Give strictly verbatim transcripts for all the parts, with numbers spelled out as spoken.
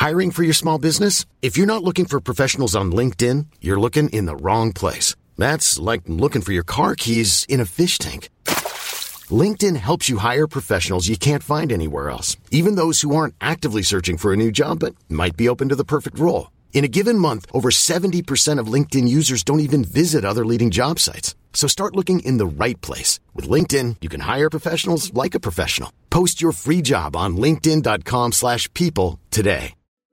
Hiring for your small business? If you're not looking for professionals on LinkedIn, you're looking in the wrong place. That's like looking for your car keys in a fish tank. LinkedIn helps you hire professionals you can't find anywhere else, even those who aren't actively searching for a new job but might be open to the perfect role. In a given month, over seventy percent of LinkedIn users don't even visit other leading job sites. So start looking in the right place. With LinkedIn, you can hire professionals like a professional. Post your free job on linkedin.com slash people today.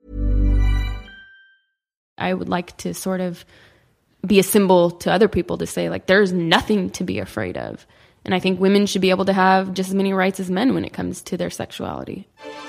I would like to sort of be a symbol to other people to say, like, there's nothing to be afraid of. And I think women should be able to have just as many rights as men when it comes to their sexuality.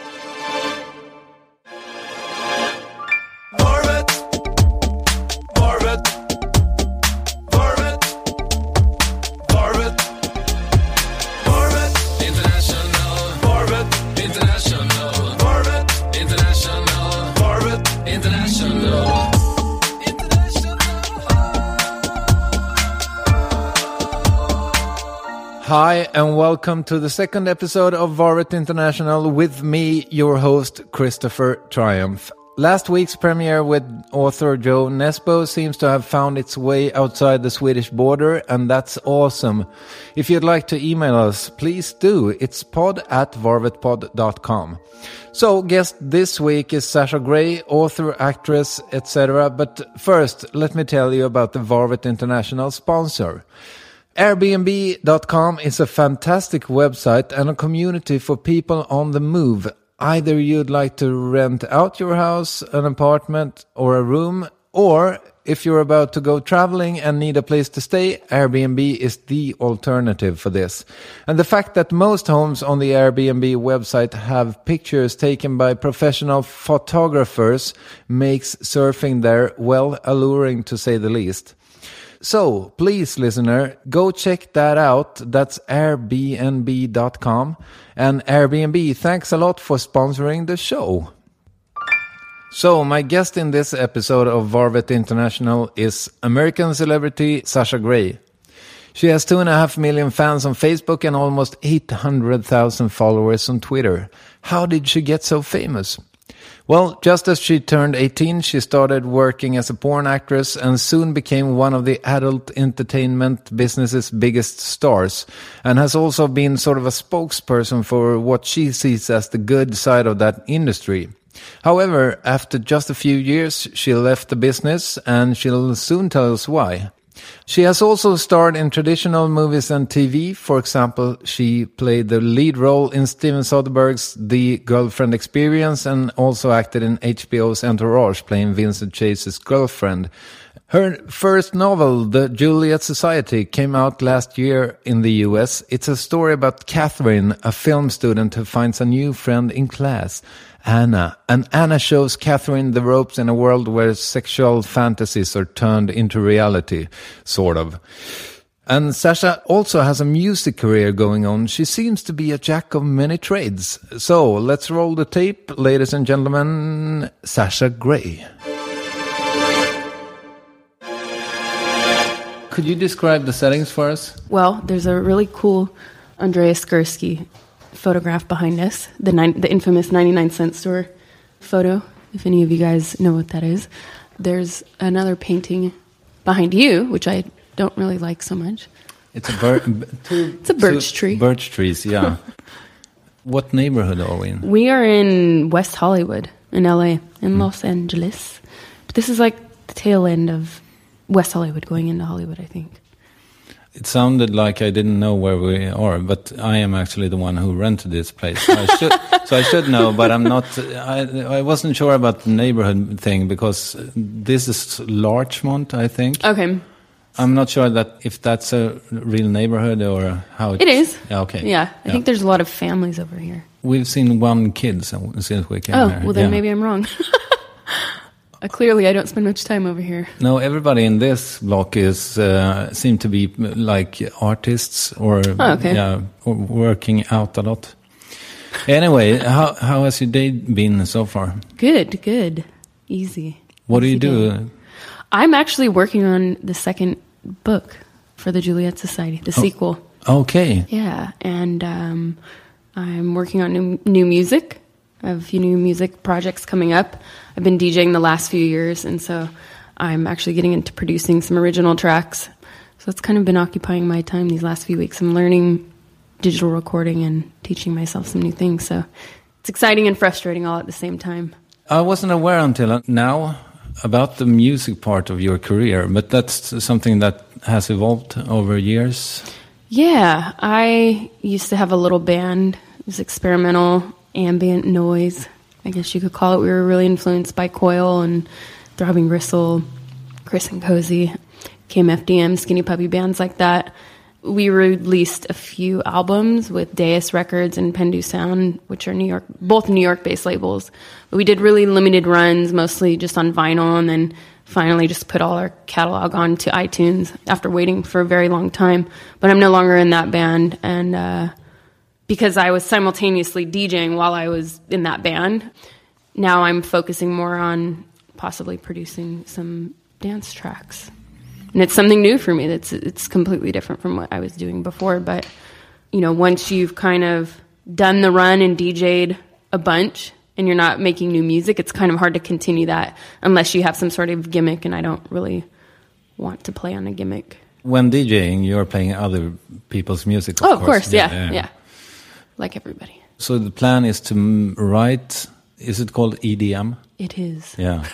Hi, and welcome to the second episode of Varvet International with me, your host, Christopher Triumph. Last week's premiere with author Jo Nesbø seems to have found its way outside the Swedish border, and that's awesome. If you'd like to email us, please do. It's pod at varvetpod dot com. So, guest this week is Sasha Grey, author, actress, et cetera. But first, let me tell you about the Varvet International sponsor. Airbnb dot com is a fantastic website and a community for people on the move. Either you'd like to rent out your house, an apartment, or a room, or if you're about to go traveling and need a place to stay, Airbnb is the alternative for this. And the fact that most homes on the Airbnb website have pictures taken by professional photographers makes surfing there, well, alluring to say the least. So, please, listener, go check that out. That's airbnb dot com. And Airbnb, thanks a lot for sponsoring the show. So, my guest in this episode of Varvet International is American celebrity Sasha Grey. She has two and a half million fans on Facebook and almost eight hundred thousand followers on Twitter. How did she get so famous? Well, just as she turned eighteen, she started working as a porn actress and soon became one of the adult entertainment business's biggest stars, and has also been sort of a spokesperson for what she sees as the good side of that industry. However, after just a few years, she left the business, and she'll soon tell us why. She has also starred in traditional movies and T V. For example, she played the lead role in Steven Soderbergh's The Girlfriend Experience and also acted in H B O's Entourage, playing Vincent Chase's girlfriend. Her first novel, The Juliet Society, came out last year in the U S. It's a story about Catherine, a film student who finds a new friend in class, Anna. And Anna shows Catherine the ropes in a world where sexual fantasies are turned into reality, sort of. And Sasha also has a music career going on. She seems to be a jack of many trades. So, let's roll the tape, ladies and gentlemen. Sasha Grey. Could you describe the settings for us? Well, there's a really cool Andreas Gursky photograph behind us, the nine, the infamous ninety-nine cent store photo, if any of you guys know what that is. There's another painting behind you, which I don't really like so much. It's a, bir- two, it's a birch two tree. Birch trees, yeah. What neighborhood are we in? We are in West Hollywood, in L A, in mm. Los Angeles. But this is like the tail end of West Hollywood, going into Hollywood, I think. It sounded like I didn't know where we are, but I am actually the one who rented this place. So I should, so I should know, but I'm not. I, I wasn't sure about the neighborhood thing because this is Larchmont, I think. Okay. I'm not sure that if that's a real neighborhood or how it is. Yeah, okay. Yeah, I yeah. think there's a lot of families over here. We've seen one kid since we came oh, here. Oh, well then yeah. maybe I'm wrong. Uh, clearly, I don't spend much time over here. No, everybody in this block is uh, seem to be like artists or oh, okay. yeah, or working out a lot. Anyway, how how has your day been so far? Good, good, easy. What easy do you do? Day. I'm actually working on the second book for the Juliet Society, the oh, sequel. Okay. Yeah, and um, I'm working on new, new music. I have a few new music projects coming up. I've been DJing the last few years, and so I'm actually getting into producing some original tracks. So it's kind of been occupying my time these last few weeks. I'm learning digital recording and teaching myself some new things. So it's exciting and frustrating all at the same time. I wasn't aware until now about the music part of your career, but that's something that has evolved over years. Yeah, I used to have a little band. It was experimental ambient noise, I guess you could call it. We were really influenced by Coil and Throbbing Gristle, Chris and Cozy, K M F D M, Skinny Puppy, bands like that. We released a few albums with Deus Records and Pendu Sound, which are New York, both New York-based labels. But we did really limited runs, mostly just on vinyl, and then finally just put all our catalog onto iTunes after waiting for a very long time. But I'm no longer in that band, and uh, because I was simultaneously DJing while I was in that band, now I'm focusing more on possibly producing some dance tracks. And it's something new for me. It's it's completely different from what I was doing before. But, you know, once you've kind of done the run and D J'd a bunch and you're not making new music, it's kind of hard to continue that unless you have some sort of gimmick, and I don't really want to play on a gimmick. When DJing, you're playing other people's music, of oh, of course. course, yeah, yeah, yeah, yeah. Like everybody. So the plan is to m- write, is it called E D M? It is. Yeah.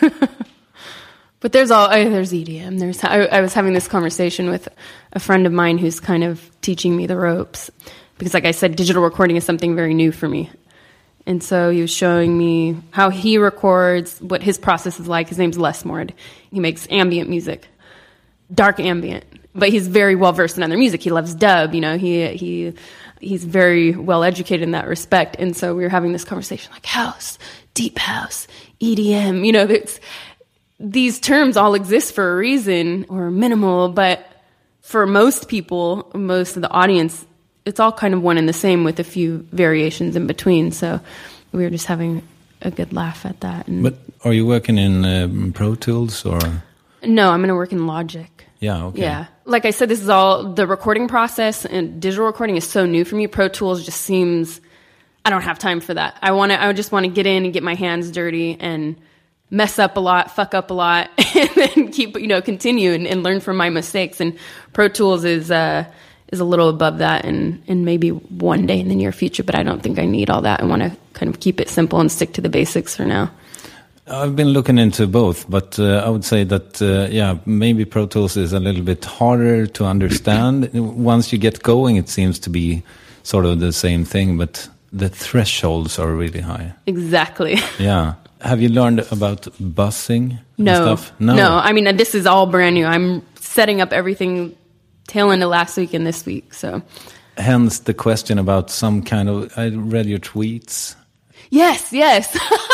But there's all uh, there's E D M. There's I, I was having this conversation with a friend of mine who's kind of teaching me the ropes, because, like I said, digital recording is something very new for me. And so he was showing me how he records, what his process is like. His name's Les Mord. He makes ambient music, dark ambient, but he's very well versed in other music. He loves dub. You know, he he he's very well educated in that respect. And so we were having this conversation like house, deep house, E D M. You know, it's. These terms all exist for a reason, or minimal, but for most people, most of the audience, it's all kind of one and the same with a few variations in between. So we were just having a good laugh at that. And but are you working in um, Pro Tools or? No, I'm going to work in Logic. Yeah, okay. Yeah. Like I said, this is all, the recording process and digital recording is so new for me. Pro Tools just seems, I don't have time for that. I want to, I just want to get in and get my hands dirty and mess up a lot, fuck up a lot, and then keep, you know, continue and, and learn from my mistakes. And Pro Tools is uh, is a little above that, and, and maybe one day in the near future, but I don't think I need all that. I want to kind of keep it simple and stick to the basics for now. I've been looking into both, but uh, I would say that, uh, yeah, maybe Pro Tools is a little bit harder to understand. Once you get going, it seems to be sort of the same thing, but the thresholds are really high. Exactly. Yeah. Have you learned about buzzing no, and stuff? No. No. I mean, this is all brand new. I'm setting up everything tail end of last week and this week. So, hence the question about some kind of. I read your tweets. Yes, yes.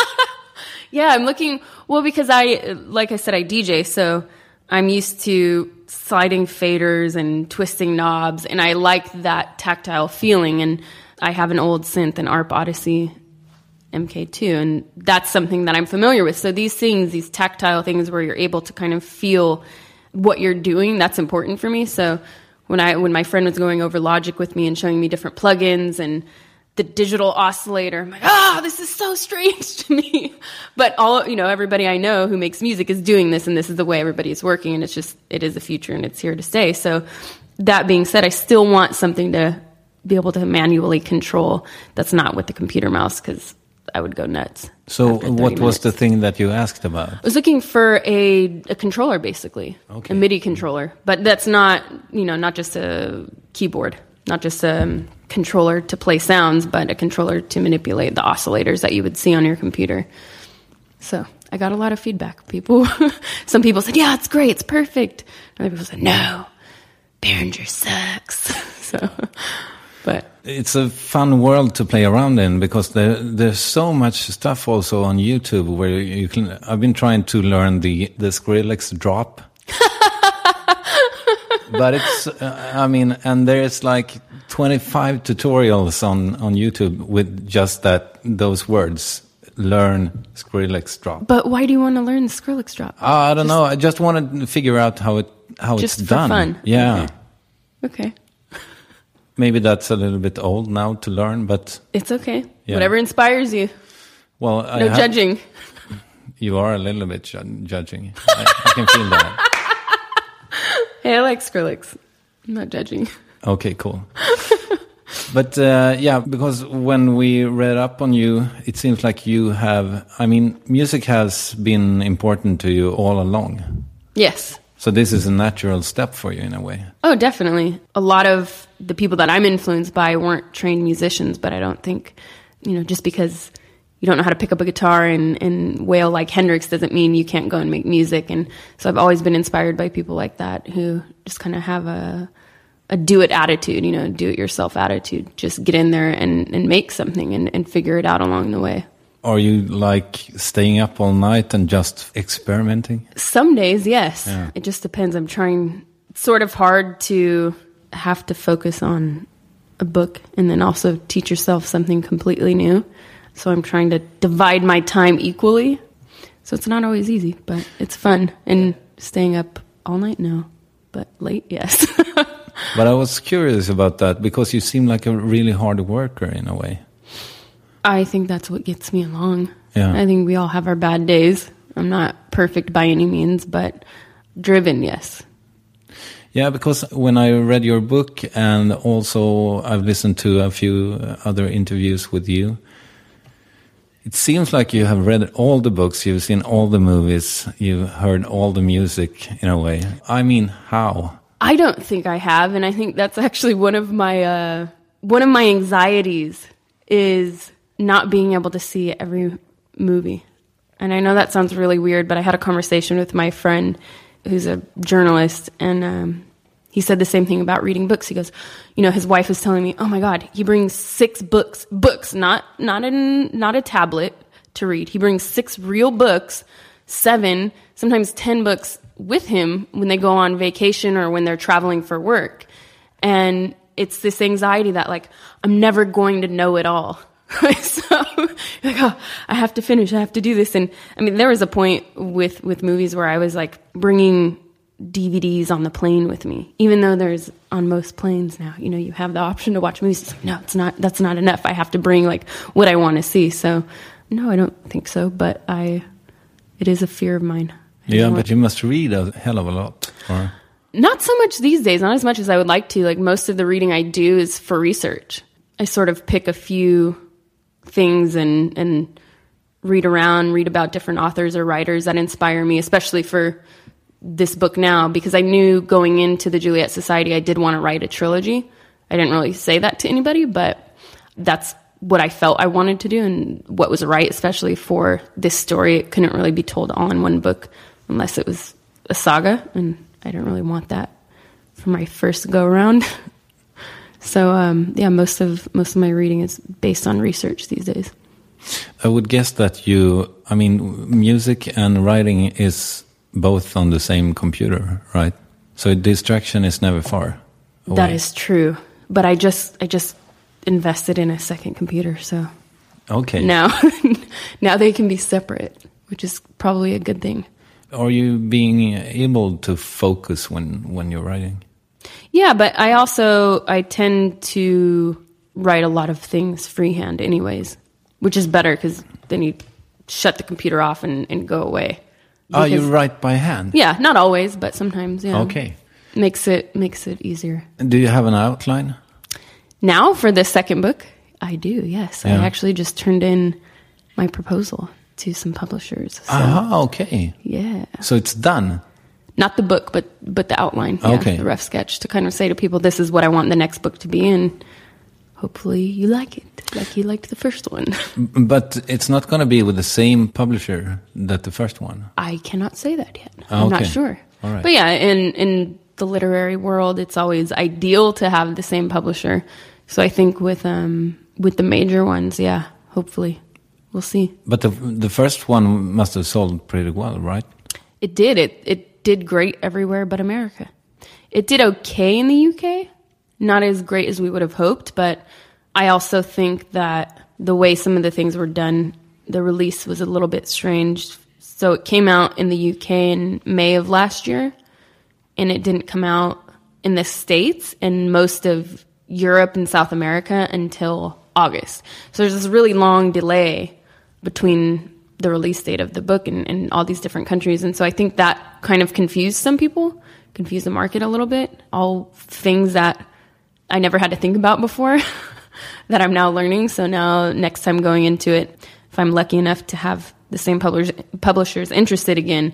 Yeah, I'm looking. Well, because I, like I said, I D J, so I'm used to sliding faders and twisting knobs, and I like that tactile feeling. And I have an old synth, an A R P Odyssey M K two, and that's something that I'm familiar with. So these things, these tactile things where you're able to kind of feel what you're doing, that's important for me. So when I when my friend was going over Logic with me and showing me different plugins and the digital oscillator, I'm like, ah, oh, this is so strange to me. But all, you know, everybody I know who makes music is doing this, and this is the way everybody is working, and it's just, it is the future and it's here to stay. So that being said, I still want something to be able to manually control that's not with the computer mouse, because I would go nuts. So what minutes. was the thing that you asked about? I was looking for a, a controller, basically. Okay. A MIDI controller. But that's not, you know, not just a keyboard, not just a um, controller to play sounds, but a controller to manipulate the oscillators that you would see on your computer. So I got a lot of feedback. People, some people said, yeah, it's great, it's perfect. Other people said, no, Behringer sucks. So... But it's a fun world to play around in, because there, there's so much stuff also on YouTube where you can. I've been trying to learn the the Skrillex drop, but it's. Uh, I mean, and there's like twenty-five tutorials on on YouTube with just that those words. Learn Skrillex drop. But why do you want to learn the Skrillex drop? Uh, I don't just, know. I just wanted to figure out how it how just it's for done. Fun. Yeah. Okay. okay. Maybe that's a little bit old now to learn, but... It's okay. Yeah. Whatever inspires you. Well, I no have, judging. You are a little bit ju- judging. I, I can feel that. Hey, I like Skrillex. I'm not judging. Okay, cool. But uh, yeah, because when we read up on you, it seems like you have, I mean, music has been important to you all along. Yes. So this is a natural step for you in a way. Oh, definitely. A lot of the people that I'm influenced by weren't trained musicians, but I don't think, you know, just because you don't know how to pick up a guitar and, and wail like Hendrix doesn't mean you can't go and make music. And so I've always been inspired by people like that who just kind of have a a do-it attitude, you know, do-it-yourself attitude. Just get in there and, and make something and, and figure it out along the way. Are you like staying up all night and just experimenting? Some days, yes. Yeah. It just depends. I'm trying. It's sort of hard to have to focus on a book and then also teach yourself something completely new. So I'm trying to divide my time equally. So it's not always easy, but it's fun. And staying up all night, no. But late, yes. But I was curious about that because you seem like a really hard worker in a way. I think that's what gets me along. Yeah. I think we all have our bad days. I'm not perfect by any means, but driven, yes. Yeah, because when I read your book and also I've listened to a few other interviews with you, it seems like you have read all the books, you've seen all the movies, you've heard all the music in a way. I mean, how? I don't think I have, and I think that's actually one of my uh, one of my anxieties is not being able to see every movie. And I know that sounds really weird, but I had a conversation with my friend who's a journalist, and um, he said the same thing about reading books. He goes, you know, his wife was telling me, oh my God, he brings six books, books, not not in not a tablet to read. He brings six real books, seven, sometimes ten books with him when they go on vacation or when they're traveling for work. And it's this anxiety that like, I'm never going to know it all. So like, oh, I have to finish, I have to do this. And I mean, there was a point with, with movies where I was like bringing D V Ds on the plane with me, even though there's on most planes now, you know, you have the option to watch movies. It's like, no, it's not, that's not enough. I have to bring like what I want to see. So no, I don't think so, but I, it is a fear of mine. Yeah, but you must read a hell of a lot. Or... Not so much these days, not as much as I would like to. Like most of the reading I do is for research. I sort of pick a few things and, and read around, read about different authors or writers that inspire me, especially for this book now, because I knew going into the Juliet Society, I did want to write a trilogy. I didn't really say that to anybody, but that's what I felt I wanted to do and what was right, especially for this story. It couldn't really be told all in one book unless it was a saga, and I didn't really want that for my first go-around. So, um, yeah, most of most of my reading is based on research these days. I would guess that you, I mean, music and writing is both on the same computer, right? So distraction is never far away. That is true. But I just I just invested in a second computer, so okay. Now, now they can be separate, which is probably a good thing. Are you being able to focus when, when you're writing? Yeah, but I also, I tend to write a lot of things freehand anyways, which is better because then you shut the computer off and, and go away. Oh, you write by hand? Yeah, not always, but sometimes, yeah. Okay. Makes it, makes it easier. Do you have an outline? Now, for the second book, I do, yes. Yeah. I actually just turned in my proposal to some publishers. So, Ah, okay. yeah. So it's done? Not the book, but but the outline. Yeah, okay. The rough sketch to kind of say to people, this is what I want the next book to be, and hopefully you like it, like you liked the first one. But it's not going to be with the same publisher that the first one? I cannot say that yet. Ah, I'm okay. not sure. All right. But yeah, in, in the literary world, it's always ideal to have the same publisher. So I think with um with the major ones, yeah, hopefully. We'll see. But the the first one must have sold pretty well, right? It did. It it did great everywhere but America. It did okay in the U K. Not as great as we would have hoped, but I also think that the way some of the things were done, the release was a little bit strange. So it came out in the U K in May of last year, and it didn't come out in the States and most of Europe and South America until August. So there's this really long delay between the release date of the book and, and all these different countries. And so I think that kind of confused some people, confused the market a little bit. All things that I never had to think about before that I'm now learning. So now next time going into it, if I'm lucky enough to have the same publish- publishers interested again,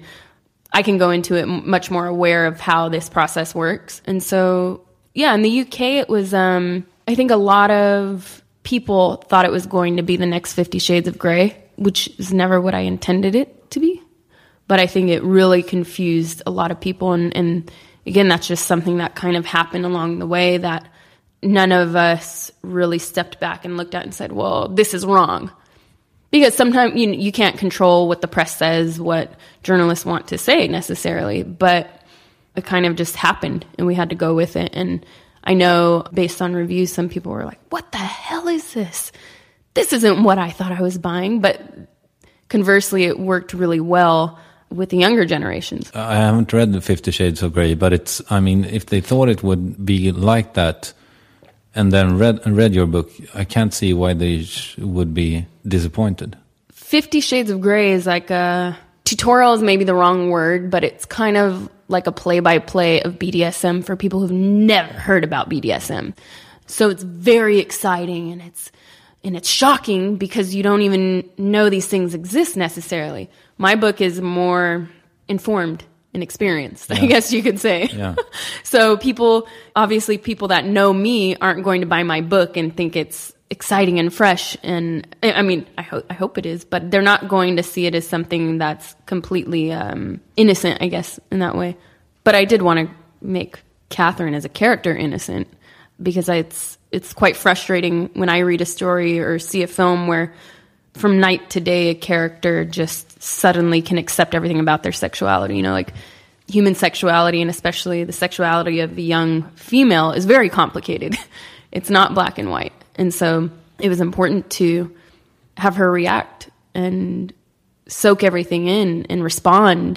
I can go into it m- much more aware of how this process works. And so, yeah, in the U K, it was, um, I think a lot of people thought it was going to be the next Fifty Shades of Grey, which is never what I intended it to be. But I think it really confused a lot of people. And, and again, that's just something that kind of happened along the way that none of us really stepped back and looked at and said, well, this is wrong. Because sometimes you, you can't control what the press says, what journalists want to say necessarily. But it kind of just happened and we had to go with it. And I know based on reviews, some people were like, what the hell is this? This isn't what I thought I was buying. But conversely, it worked really well with the younger generations. I haven't read the Fifty Shades of Grey, but it's, I mean, if they thought it would be like that and then read, read your book, I can't see why they sh- would be disappointed. Fifty Shades of Grey is like a, tutorial is maybe the wrong word, but it's kind of like a play-by-play of B D S M for people who've never heard about B D S M. So it's very exciting and it's and it's shocking because you don't even know these things exist necessarily. My book is more informed and experienced, yeah. I guess you could say. Yeah. So people, obviously people that know me aren't going to buy my book and think it's exciting and fresh. And I mean, I hope I hope it is, but they're not going to see it as something that's completely um, innocent, I guess, in that way. But I did want to make Catherine as a character innocent because it's it's quite frustrating when I read a story or see a film where from night to day a character just suddenly can accept everything about their sexuality. You know, like human sexuality and especially the sexuality of a young female is very complicated. It's not black and white. And so it was important to have her react and soak everything in and respond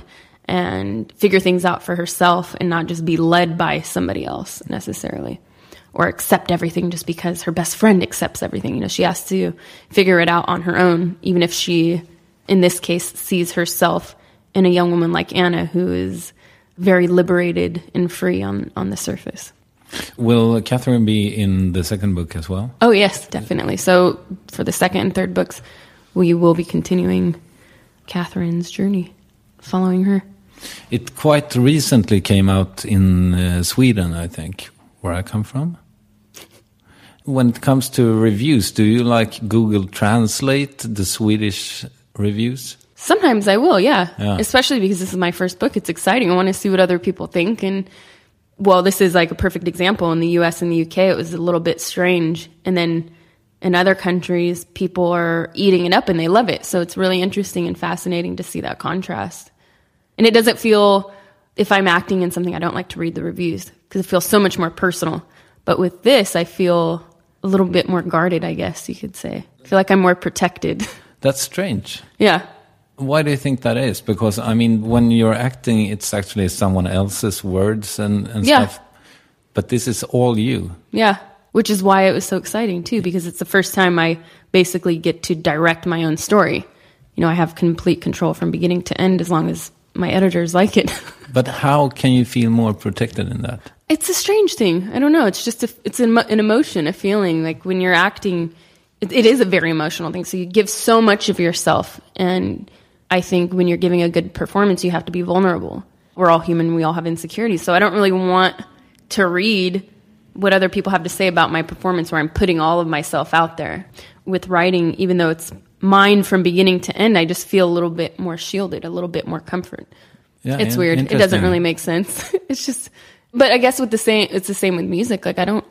and figure things out for herself and not just be led by somebody else necessarily or accept everything just because her best friend accepts everything. You know, she has to figure it out on her own, even if she, in this case, sees herself in a young woman like Anna who is very liberated and free on, on the surface. Will Catherine be in the second book as well? Oh, yes, definitely. So for the second and third books, we will be continuing Catherine's journey, following her. It quite recently came out in uh, Sweden, I think, where I come from. When it comes to reviews, do you like Google Translate the Swedish reviews? Sometimes I will, yeah. yeah. Especially because this is my first book. It's exciting. I want to see what other people think. And, well, this is like a perfect example. In the U S and the U K, it was a little bit strange. And then in other countries, people are eating it up and they love it. So it's really interesting and fascinating to see that contrast. And it doesn't feel, if I'm acting in something, I don't like to read the reviews because it feels so much more personal. But with this, I feel a little bit more guarded, I guess you could say. I feel like I'm more protected. That's strange. Yeah. Why do you think that is? Because, I mean, when you're acting, it's actually someone else's words and, and yeah. stuff. But this is all you. Yeah. Which is why it was so exciting, too, because it's the first time I basically get to direct my own story. You know, I have complete control from beginning to end as long as my editors like it. But how can you feel more protected in that? It's a strange thing. I don't know. It's just, a, it's an, an emotion, a feeling. Like when you're acting, it, it is a very emotional thing. So you give so much of yourself. And I think when you're giving a good performance, you have to be vulnerable. We're all human. We all have insecurities. So I don't really want to read what other people have to say about my performance where I'm putting all of myself out there. With writing, even though it's mine from beginning to end, I just feel a little bit more shielded, a little bit more comfort. Yeah, it's weird. It doesn't really make sense. It's just, but I guess with the same, it's the same with music. Like I don't,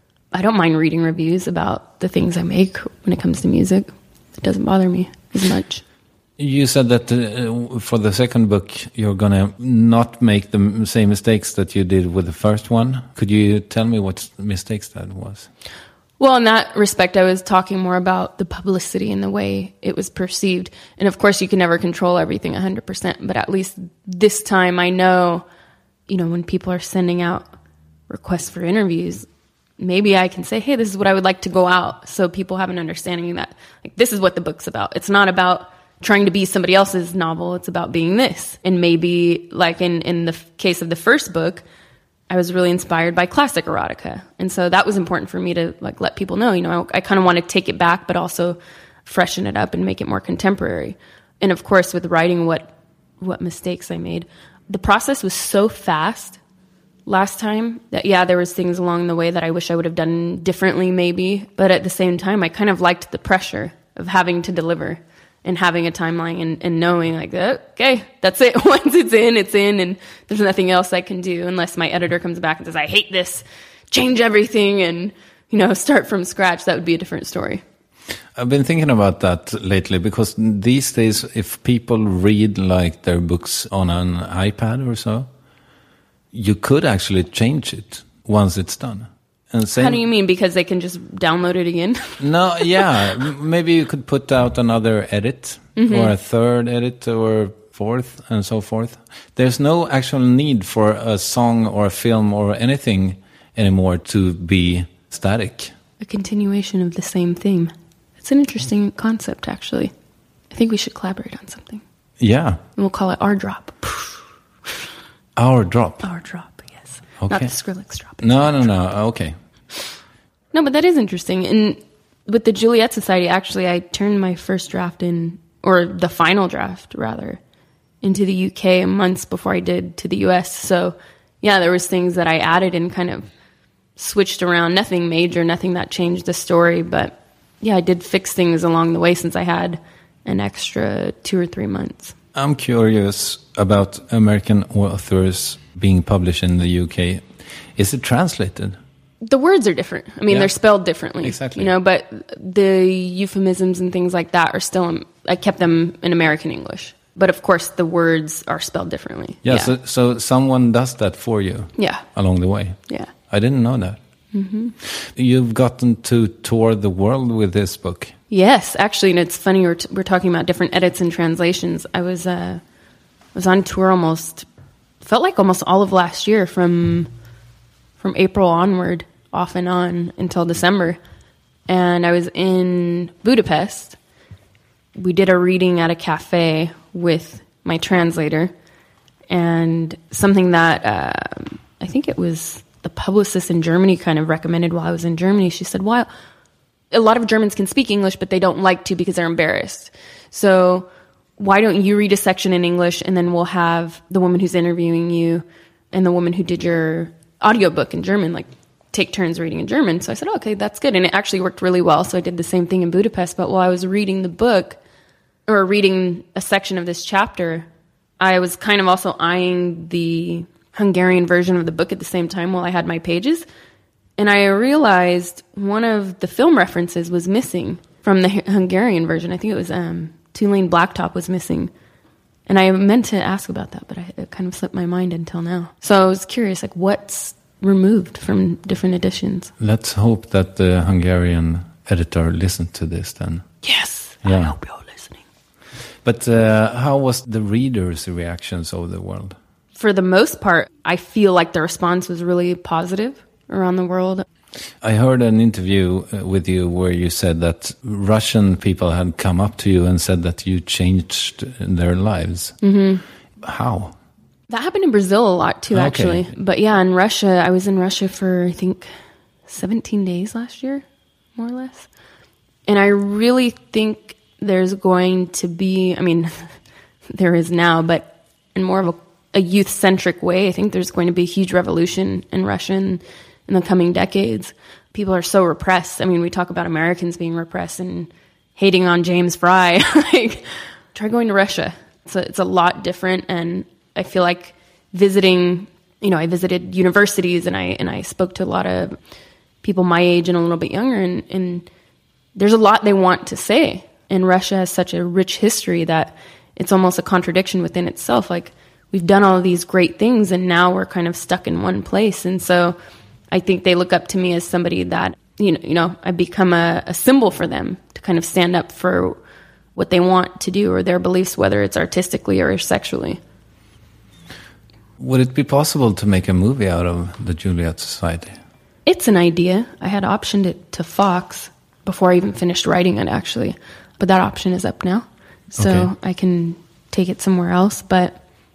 I don't mind reading reviews about the things I make when it comes to music. It doesn't bother me as much. You said that uh, for the second book, you're going to not make the same mistakes that you did with the first one. Could you tell me what mistakes that was? Well, in that respect, I was talking more about the publicity and the way it was perceived. And of course, you can never control everything one hundred percent. But at least this time, I know, you know, when people are sending out requests for interviews, maybe I can say, hey, this is what I would like to go out, so people have an understanding that like this is what the book's about. It's not about trying to be somebody else's novel. It's about being this. And maybe like in, in the f- case of the first book, I was really inspired by classic erotica. And so that was important for me to like let people know, you know, I, I kind of want to take it back, but also freshen it up and make it more contemporary. And of course, with writing what what mistakes I made, the process was so fast last time that, yeah, there was things along the way that I wish I would have done differently maybe. But at the same time, I kind of liked the pressure of having to deliver and having a timeline and, and knowing like, okay, that's it. Once it's in, it's in, and there's nothing else I can do unless my editor comes back and says, I hate this, change everything and, you know, start from scratch. That would be a different story. I've been thinking about that lately because these days, if people read like their books on an iPad or so, you could actually change it once it's done. And same, how do you mean? Because they can just download it again? No, yeah. Maybe you could put out another edit mm-hmm. or a third edit or fourth and so forth. There's no actual need for a song or a film or anything anymore to be static. A continuation of the same theme. It's an interesting concept, actually. I think we should collaborate on something. Yeah. And we'll call it Our Drop. Our Drop? Our Drop, yes. Okay. Not the Skrillex drop. No, no, no. Okay. No, but that is interesting. And with the Juliet Society, actually, I turned my first draft in, or the final draft, rather, into the U K months before I did to the U S. So, yeah, there was things that I added and kind of switched around. Nothing major, nothing that changed the story. But, yeah, I did fix things along the way since I had an extra two or three months. I'm curious about American authors being published in the U K. Is it translated? The words are different. I mean, yeah. They're spelled differently. Exactly. You know, but the euphemisms and things like that are still, in, I kept them in American English. But of course, the words are spelled differently. Yeah, yeah. So, so someone does that for you yeah. along the way. Yeah. I didn't know that. Mm-hmm. You've gotten to tour the world with this book. Yes, actually, and it's funny, we're, t- we're talking about different edits and translations. I was uh, was on tour almost, felt like almost all of last year, from from April onward, off and on, until December. And I was in Budapest. We did a reading at a cafe with my translator, and something that uh, I think it was the publicist in Germany kind of recommended while I was in Germany. She said, well, a lot of Germans can speak English, but they don't like to because they're embarrassed. So why don't you read a section in English, and then we'll have the woman who's interviewing you and the woman who did your audiobook in German, like, take turns reading in German. So I said, oh, okay, that's good. And it actually worked really well. So I did the same thing in Budapest. But while I was reading the book, or reading a section of this chapter, I was kind of also eyeing the Hungarian version of the book at the same time while I had my pages. And I realized one of the film references was missing from the Hungarian version. I think it was um, Tulane Blacktop was missing. And I meant to ask about that, but I, it kind of slipped my mind until now. So I was curious, like, what's removed from different editions? Let's hope that the Hungarian editor listened to this then. Yes, yeah. I hope you're listening. But uh, how was the readers' reactions of the world? For the most part, I feel like the response was really positive around the world. I heard an interview with you where you said that Russian people had come up to you and said that you changed their lives. Mm-hmm. How? That happened in Brazil a lot too, actually. Okay. But yeah, in Russia, I was in Russia for, I think, seventeen days last year, more or less. And I really think there's going to be, I mean, there is now, but in more of a, a youth-centric way, I think there's going to be a huge revolution in Russia in, in the coming decades. People are so repressed. I mean, we talk about Americans being repressed and hating on James Fry. Like, try going to Russia. It's a, it's a lot different, and I feel like visiting, you know, I visited universities and I and I spoke to a lot of people my age and a little bit younger, and, and there's a lot they want to say. And Russia has such a rich history that it's almost a contradiction within itself. Like, we've done all of these great things and now we're kind of stuck in one place. And so I think they look up to me as somebody that, you know, you know, I've become a, a symbol for them to kind of stand up for what they want to do or their beliefs, whether it's artistically or sexually. Would it be possible to make a movie out of the Juliet Society? It's an idea. I had optioned it to Fox before I even finished writing it, actually. But that option is up now. So okay. I can take it somewhere else. But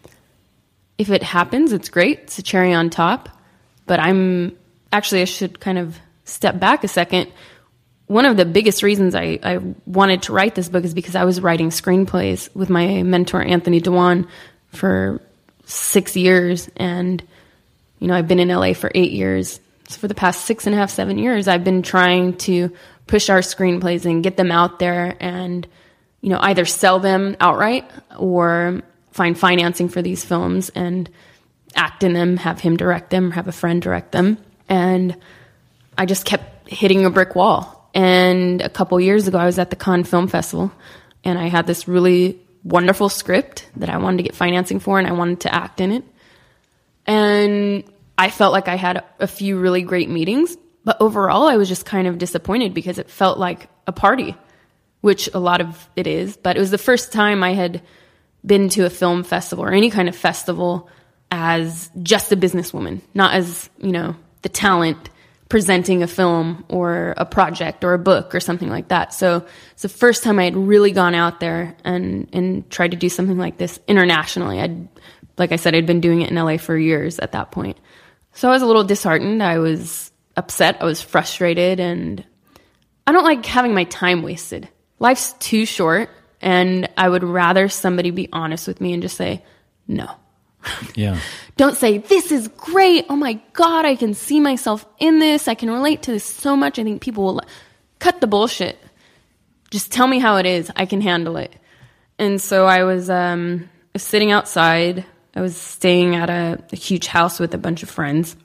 if it happens, it's great. It's a cherry on top. But I'm... Actually, I should kind of step back a second. One of the biggest reasons I, I wanted to write this book is because I was writing screenplays with my mentor, Anthony Dewan, for six years. And, you know, I've been in L A for eight years. So for the past six and a half, seven years, I've been trying to push our screenplays and get them out there and, you know, either sell them outright or find financing for these films and act in them, have him direct them, have a friend direct them. And I just kept hitting a brick wall. And a couple years ago, I was at the Cannes Film Festival, and I had this really wonderful script that I wanted to get financing for, and I wanted to act in it. And I felt like I had a few really great meetings, but overall, I was just kind of disappointed because it felt like a party, which a lot of it is. But it was the first time I had been to a film festival or any kind of festival as just a businesswoman, not as, you know, the talent presenting a film or a project or a book or something like that. So it's the first time I had really gone out there and, and tried to do something like this internationally. I'd, like I said, I'd been doing it in L A for years at that point. So I was a little disheartened. I was upset. I was frustrated. And I don't like having my time wasted. Life's too short. And I would rather somebody be honest with me and just say, no. Yeah. Don't say, this is great. Oh my God, I can see myself in this. I can relate to this so much. I think people will cut the bullshit. Just tell me how it is. I can handle it. And so I was um, sitting outside. I was staying at a, a huge house with a bunch of friends.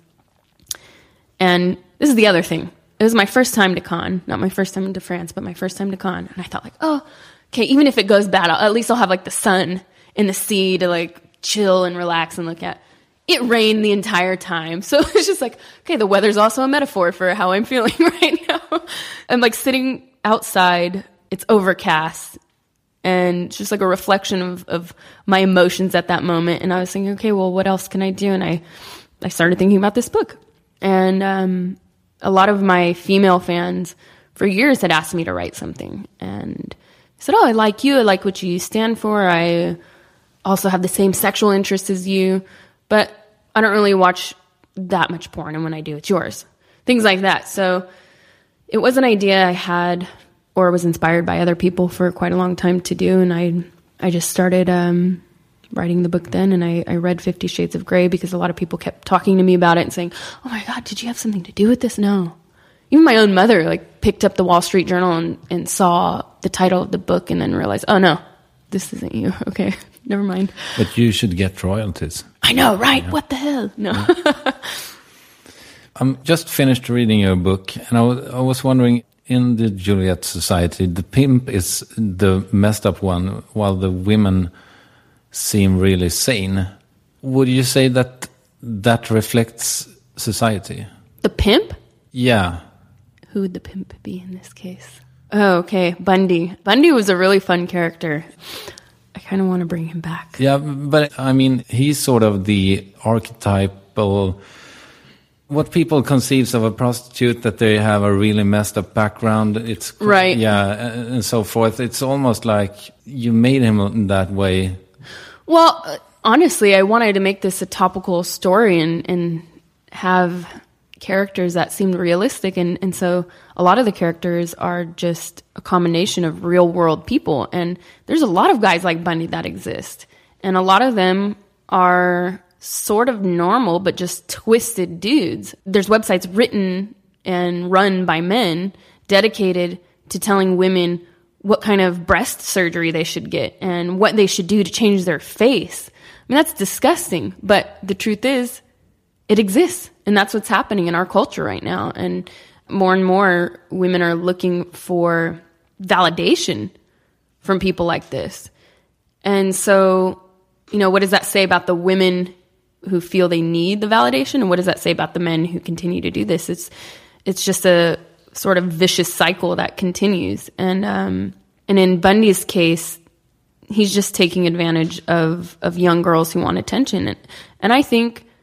And this is the other thing. It was my first time to Cannes. Not my first time to France, but my first time to Cannes. And I thought like, oh, okay, even if it goes bad, I'll, at least I'll have like the sun and the sea to like chill and relax and look at. It rained the entire time. So it's just like, okay, the weather's also a metaphor for how I'm feeling right now. I'm like sitting outside. It's overcast. And it's just like a reflection of, of my emotions at that moment. And I was thinking, okay, well, what else can I do? And I, I started thinking about this book. And um, a lot of my female fans for years had asked me to write something. And I said, oh, I like you. I like what you stand for. I also have the same sexual interests as you, but I don't really watch that much porn, and when I do, it's yours. Things like that. So it was an idea I had or was inspired by other people for quite a long time to do, and I I just started um, writing the book then, and I, I read Fifty Shades of Grey because a lot of people kept talking to me about it and saying, oh my God, did you have something to do with this? No. Even my own mother like picked up the Wall Street Journal and, and saw the title of the book and then realized, oh no, this isn't you. Okay. Never mind. But you should get royalties. I know, right? Yeah. What the hell? No. Yeah. I'm just finished reading your book, and I was, I was wondering, in the Juliet Society, the pimp is the messed up one, while the women seem really sane. Would you say that that reflects society? The pimp? Yeah. Who would the pimp be in this case? Oh, okay. Bundy. Bundy was a really fun character. I kind of want to bring him back. Yeah, but I mean, he's sort of the archetypal, what people conceive of a prostitute, that they have a really messed up background. It's right. Yeah, and so forth. It's almost like you made him in that way. Well, honestly, I wanted to make this a topical story and, and have characters that seemed realistic, and, and so a lot of the characters are just a combination of real world people, and there's a lot of guys like Bundy that exist, and a lot of them are sort of normal but just twisted dudes. There's websites written and run by men dedicated to telling women what kind of breast surgery they should get and what they should do to change their face. I mean, that's disgusting, but the truth is it exists. And that's what's happening in our culture right now. And more and more women are looking for validation from people like this. And so, you know, what does that say about the women who feel they need the validation? And what does that say about the men who continue to do this? It's it's just a sort of vicious cycle that continues. And um, and in Bundy's case, he's just taking advantage of, of young girls who want attention. And, and I think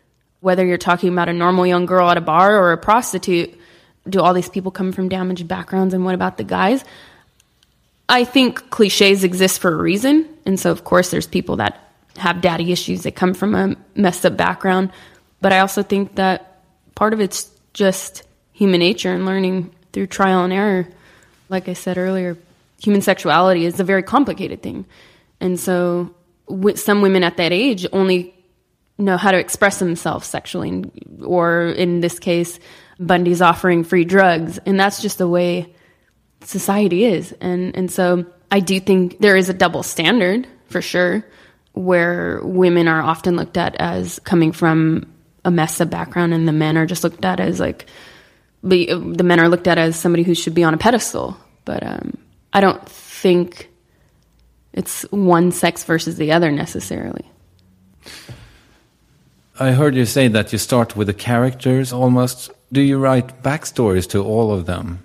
Whether you're talking about a normal young girl at a bar or a prostitute, do all these people come from damaged backgrounds, and what about the guys? I think cliches exist for a reason, and so of course there's people that have daddy issues that come from a messed up background, but I also think that part of it's just human nature and learning through trial and error. Like I said earlier, human sexuality is a very complicated thing, and so with some women at that age only know how to express themselves sexually, or in this case, Bundy's offering free drugs, and that's just the way society is. And and so I do think there is a double standard for sure, where women are often looked at as coming from a messed up background, and the men are just looked at as like the the men are looked at as somebody who should be on a pedestal. But um, I don't think it's one sex versus the other necessarily. I heard you say that you start with the characters almost. Do you write backstories to all of them?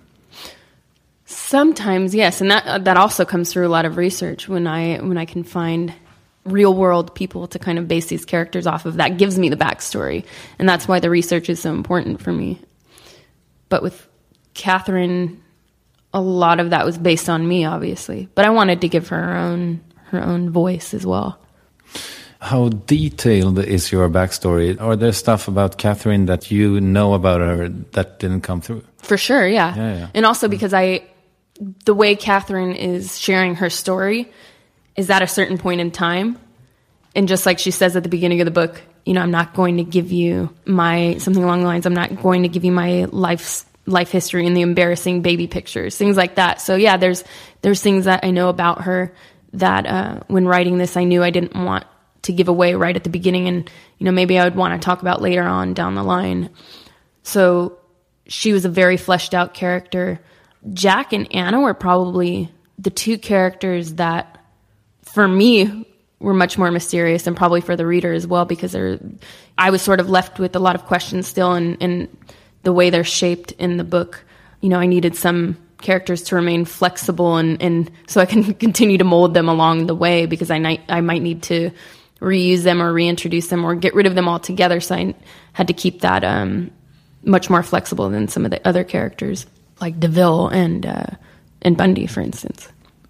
Sometimes, yes, and that that also comes through a lot of research. When I when I can find real world people to kind of base these characters off of, that gives me the backstory, and that's why the research is so important for me. But with Catherine, a lot of that was based on me, obviously, but I wanted to give her her own her own voice as well. How detailed is your backstory? Are there stuff about Catherine that you know about her that didn't come through? For sure, yeah. yeah, yeah. And also because I, the way Catherine is sharing her story is at a certain point in time. And just like she says at the beginning of the book, you know, I'm not going to give you my, something along the lines, I'm not going to give you my life's, life history and the embarrassing baby pictures, things like that. So yeah, there's, there's things that I know about her that uh, when writing this, I knew I didn't want to give away right at the beginning, and you know maybe I would want to talk about later on down the line. So she was a very fleshed out character. Jack and Anna were probably the two characters that for me were much more mysterious, and probably for the reader as well, because they're, I was sort of left with a lot of questions still, and, and the way they're shaped in the book. You know, I needed some characters to remain flexible, and, and so I can continue to mold them along the way, because I might, I might need to reuse them or reintroduce them or get rid of them altogether. So I had to keep that um, much more flexible than some of the other characters, like DeVille and uh, and Bundy, for instance.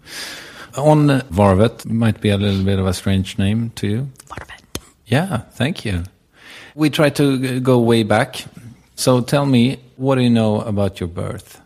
On Varvet, might be a little bit of a strange name to you. Varvet. Yeah, thank you. We try to go way back. So tell me, what do you know about your birth?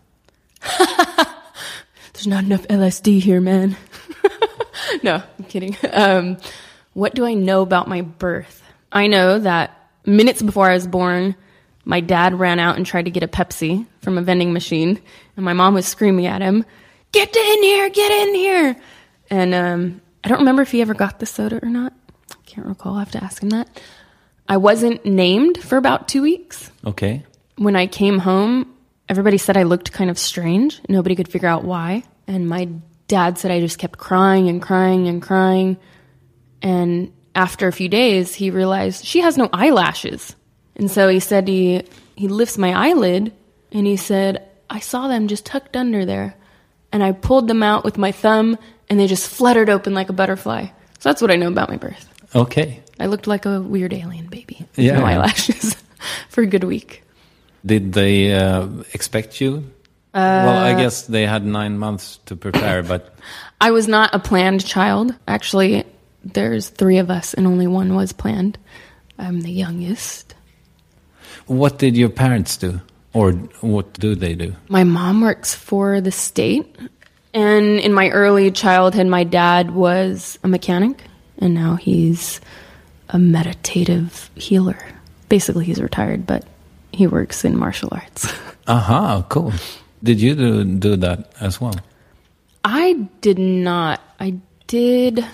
There's not enough L S D here, man. No, I'm kidding. Um, what do I know about my birth? I know that minutes before I was born, my dad ran out and tried to get a Pepsi from a vending machine, and my mom was screaming at him, "Get in here, get in here!" And um, I don't remember if he ever got the soda or not. I can't recall. I'll have to ask him that. I wasn't named for about two weeks. Okay. When I came home, everybody said I looked kind of strange. Nobody could figure out why. And my dad said I just kept crying and crying and crying. And after a few days, he realized she has no eyelashes. And so he said he, he lifts my eyelid, and he said, "I saw them just tucked under there." And I pulled them out with my thumb, and they just fluttered open like a butterfly. So that's what I know about my birth. Okay. I looked like a weird alien baby with yeah. no eyelashes for a good week. Did they uh, expect you? Uh, well, I guess they had nine months to prepare, but... I was not a planned child. Actually, there's three of us, and only one was planned. I'm the youngest. What did your parents do? Or what do they do? My mom works for the state. And in my early childhood, my dad was a mechanic. And now he's a meditative healer. Basically, he's retired, but he works in martial arts. Aha, cool. Did you do, do that as well? I did not. I did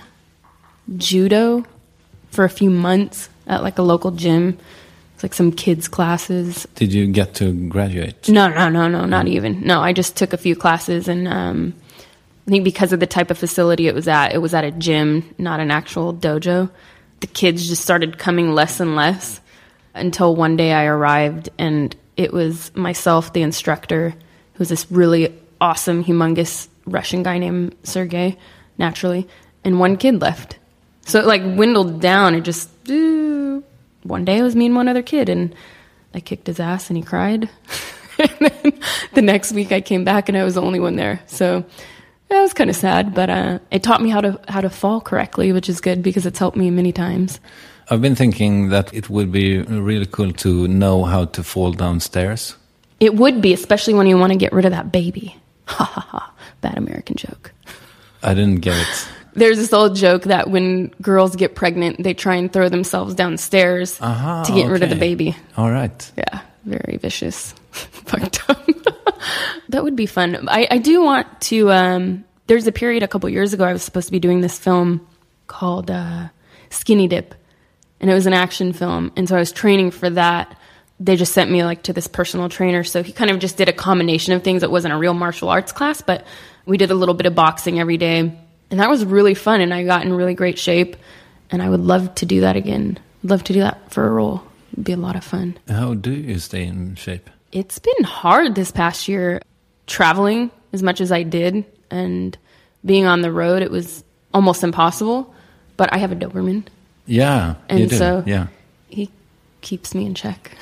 judo for a few months at like a local gym. It's like some kids' classes. Did you get to graduate? No, no, no, no, not even. No, I just took a few classes, and um, I think because of the type of facility it was at, it was at a gym, not an actual dojo. The kids just started coming less and less until one day I arrived, and it was myself, the instructor, who was this really awesome, humongous Russian guy named Sergey, naturally, and one kid left. So it like dwindled down. It just, one day it was me and one other kid, and I kicked his ass and he cried. And then the next week I came back and I was the only one there. So that was kind of sad, but uh, it taught me how to how to fall correctly, which is good because it's helped me many times. I've been thinking that it would be really cool to know how to fall downstairs. It would be, especially when you want to get rid of that baby. Ha ha ha. Bad American joke. I didn't get it. There's this old joke that when girls get pregnant, they try and throw themselves downstairs Aha, to get okay. rid of the baby. All right. Yeah, very vicious. Fucked up. That would be fun. I, I do want to... Um, there's a period a couple years ago I was supposed to be doing this film called uh, Skinny Dip. And it was an action film. And so I was training for that. They just sent me like to this personal trainer. So he kind of just did a combination of things. It wasn't a real martial arts class, but we did a little bit of boxing every day. And that was really fun. And I got in really great shape. And I would love to do that again. I'd love to do that for a role. It'd be a lot of fun. How do you stay in shape? It's been hard this past year. Traveling as much as I did and being on the road, it was almost impossible. But I have a Doberman. Yeah, and you do. so yeah. he keeps me in check.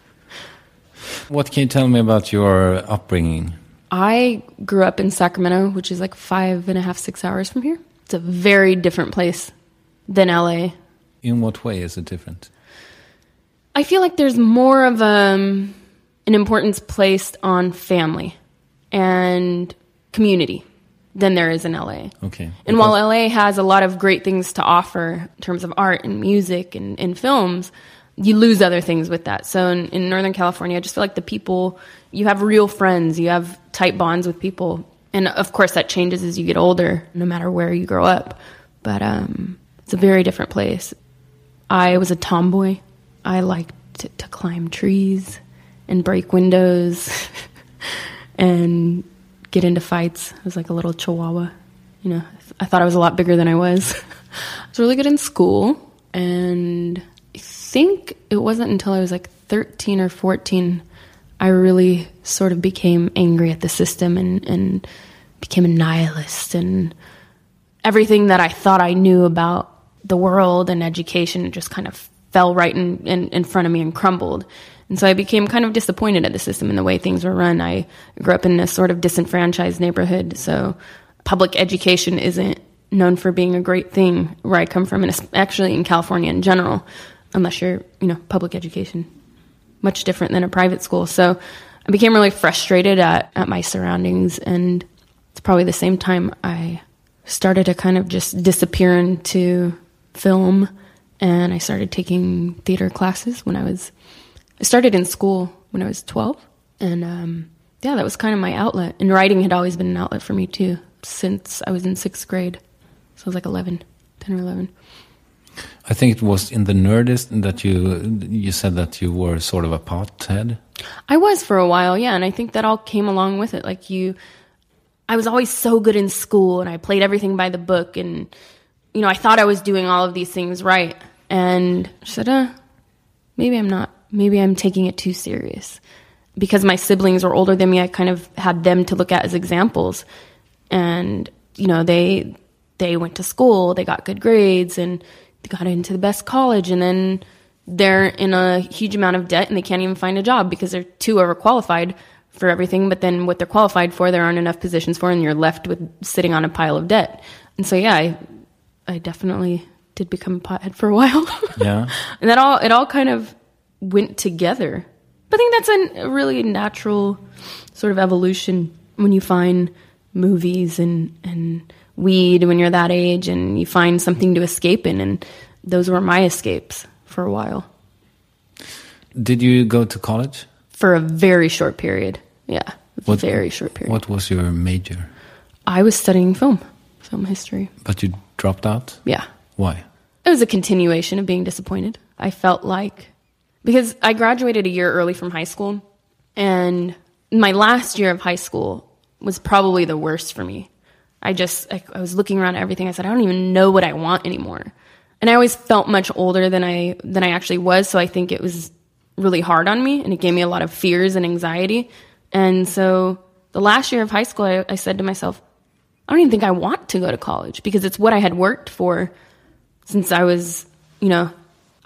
What can you tell me about your upbringing? I grew up in Sacramento, which is like five and a half, six hours from here. It's a very different place than L A. In what way is it different? I feel like there's more of um, an importance placed on family and community than there is in L A. Okay. And while L A has a lot of great things to offer in terms of art and music and, and films, you lose other things with that. So in, in Northern California, I just feel like the people, you have real friends, you have tight bonds with people. And of course that changes as you get older, no matter where you grow up. But um, it's a very different place. I was a tomboy. I liked to, to climb trees and break windows and get into fights. I was like a little chihuahua. You know, I thought I was a lot bigger than I was. I was really good in school, and I think it wasn't until I was like thirteen or fourteen I really sort of became angry at the system and, and became a nihilist, and everything that I thought I knew about the world and education just kind of fell right in, in, in front of me and crumbled. And so I became kind of disappointed at the system and the way things were run. I grew up in a sort of disenfranchised neighborhood, so public education isn't known for being a great thing where I come from, and actually in California in general, unless you're, you know, public education, much different than a private school. So I became really frustrated at, at my surroundings, and it's probably the same time I started to kind of just disappear into film, and I started taking theater classes when I was... I started in school when I was twelve, and um, yeah, that was kind of my outlet. And writing had always been an outlet for me too, since I was in sixth grade. So I was like eleven, ten or eleven. I think it was in the Nerdist that you you said that you were sort of a pothead. I was for a while, yeah, and I think that all came along with it. Like you, I was always so good in school, and I played everything by the book, and you know, I thought I was doing all of these things right, and I said, uh, maybe I'm not. Maybe I'm taking it too serious. Because my siblings were older than me, I kind of had them to look at as examples. And, you know, they they went to school, they got good grades, and they got into the best college, and then they're in a huge amount of debt and they can't even find a job because they're too overqualified for everything. But then what they're qualified for, there aren't enough positions for, and you're left with sitting on a pile of debt. And so, yeah, I, I definitely did become a pothead for a while. Yeah. And that all, it all kind of went together. But I think that's a really natural sort of evolution when you find movies and, and weed when you're that age, and you find something to escape in. And those were my escapes for a while. Did you go to college? For a very short period. Yeah, what, very short period. What was your major? I was studying film, film history. But you dropped out? Yeah. Why? It was a continuation of being disappointed. I felt like... Because I graduated a year early from high school, and my last year of high school was probably the worst for me. I just, I, I was looking around at everything. I said, I don't even know what I want anymore. And I always felt much older than I than I actually was, so I think it was really hard on me, and it gave me a lot of fears and anxiety. And so the last year of high school, I, I said to myself, I don't even think I want to go to college, because it's what I had worked for since I was, you know,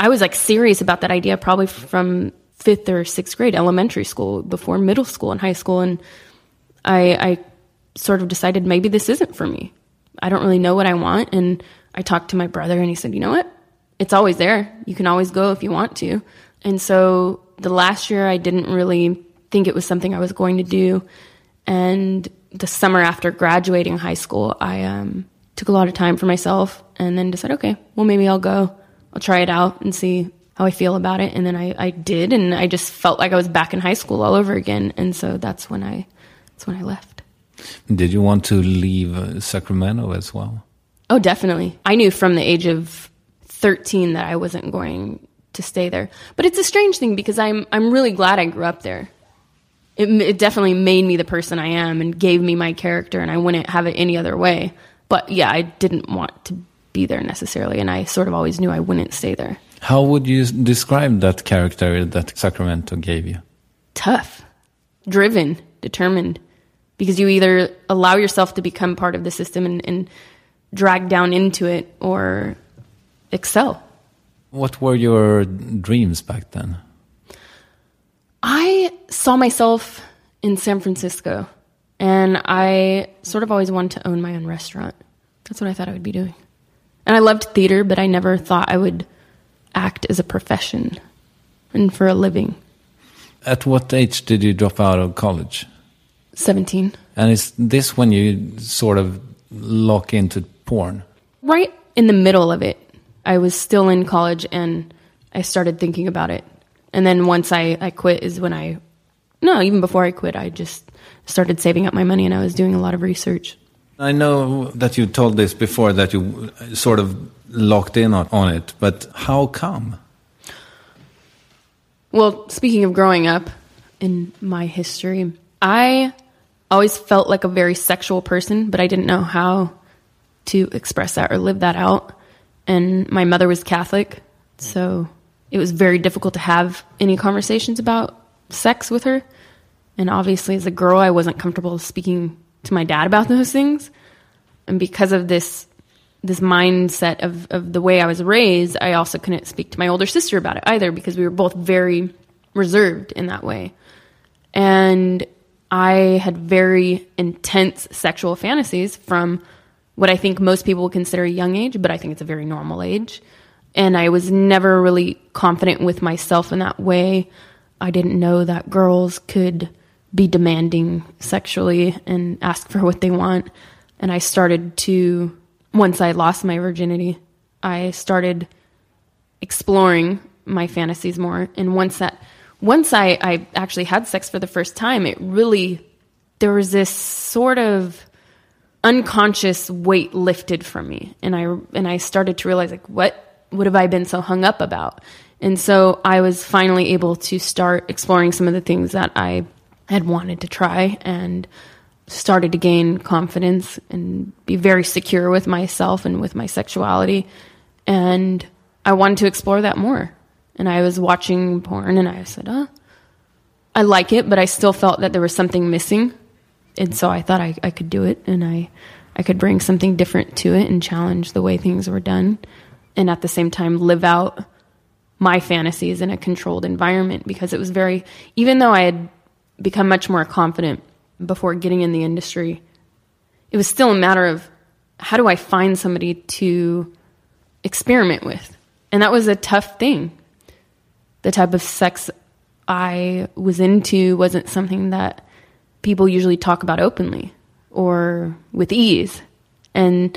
I was like serious about that idea probably from fifth or sixth grade, elementary school, before middle school and high school. And I, I sort of decided maybe this isn't for me. I don't really know what I want. And I talked to my brother and he said, you know what? It's always there. You can always go if you want to. And so the last year I didn't really think it was something I was going to do. And the summer after graduating high school, I um, took a lot of time for myself and then decided, okay, well, maybe I'll go. I'll try it out and see how I feel about it. And then I, I did, and I just felt like I was back in high school all over again. And so that's when I, that's when I left. Did you want to leave uh, Sacramento as well? Oh, definitely. I knew from the age of thirteen that I wasn't going to stay there. But it's a strange thing because I'm I'm really glad I grew up there. It, it definitely made me the person I am and gave me my character, and I wouldn't have it any other way. But yeah, I didn't want to be there necessarily, and I sort of always knew I wouldn't stay there. How would you describe that character that Sacramento gave you? Tough, driven, determined, because you either allow yourself to become part of the system and, and drag down into it or excel. What were your dreams back then? I saw myself in San Francisco, and I sort of always wanted to own my own restaurant. That's what I thought I would be doing. And I loved theater, but I never thought I would act as a profession and for a living. At what age did you drop out of college? seventeen. And is this when you sort of lock into porn? Right in the middle of it. I was still in college and I started thinking about it. And then once I, I quit is when I, no, even before I quit, I just started saving up my money and I was doing a lot of research. I know that you told this before, that you sort of locked in on it, but how come? Well, speaking of growing up in my history, I always felt like a very sexual person, but I didn't know how to express that or live that out. And my mother was Catholic, so it was very difficult to have any conversations about sex with her. And obviously, as a girl, I wasn't comfortable speaking to my dad about those things. And because of this this mindset of, of the way I was raised, I also couldn't speak to my older sister about it either, because we were both very reserved in that way. And I had very intense sexual fantasies from what I think most people would consider a young age, but I think it's a very normal age. And I was never really confident with myself in that way. I didn't know that girls could be demanding sexually and ask for what they want. And I started to, once I lost my virginity, I started exploring my fantasies more. And once that, once I, I actually had sex for the first time, it really, there was this sort of unconscious weight lifted from me. And I, and I started to realize, like, what, what have I been so hung up about? And so I was finally able to start exploring some of the things that I had wanted to try, and started to gain confidence and be very secure with myself and with my sexuality. And I wanted to explore that more. And I was watching porn and I said, oh, I like it, but I still felt that there was something missing. And so I thought I, I could do it, and I, I could bring something different to it and challenge the way things were done. And at the same time, live out my fantasies in a controlled environment, because it was very, even though I had become much more confident before getting in the industry, it was still a matter of, how do I find somebody to experiment with? And that was a tough thing. The type of sex I was into wasn't something that people usually talk about openly or with ease. And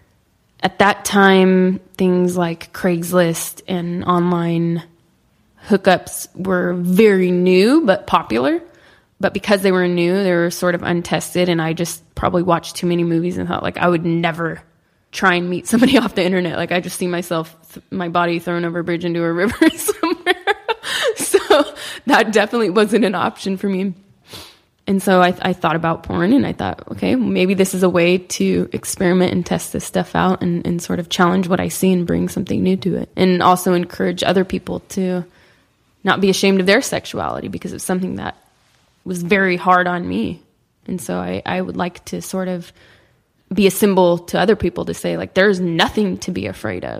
at that time, things like Craigslist and online hookups were very new but popular. But because they were new, they were sort of untested, and I just probably watched too many movies and thought, like, I would never try and meet somebody off the internet. Like, I just see myself, th- my body thrown over a bridge into a river somewhere. So that definitely wasn't an option for me. And so I, I thought about porn, and I thought, okay, maybe this is a way to experiment and test this stuff out, and, and sort of challenge what I see and bring something new to it. And also encourage other people to not be ashamed of their sexuality, because it's something that was very hard on me. And so I, I would like to sort of be a symbol to other people to say, like, there's nothing to be afraid of.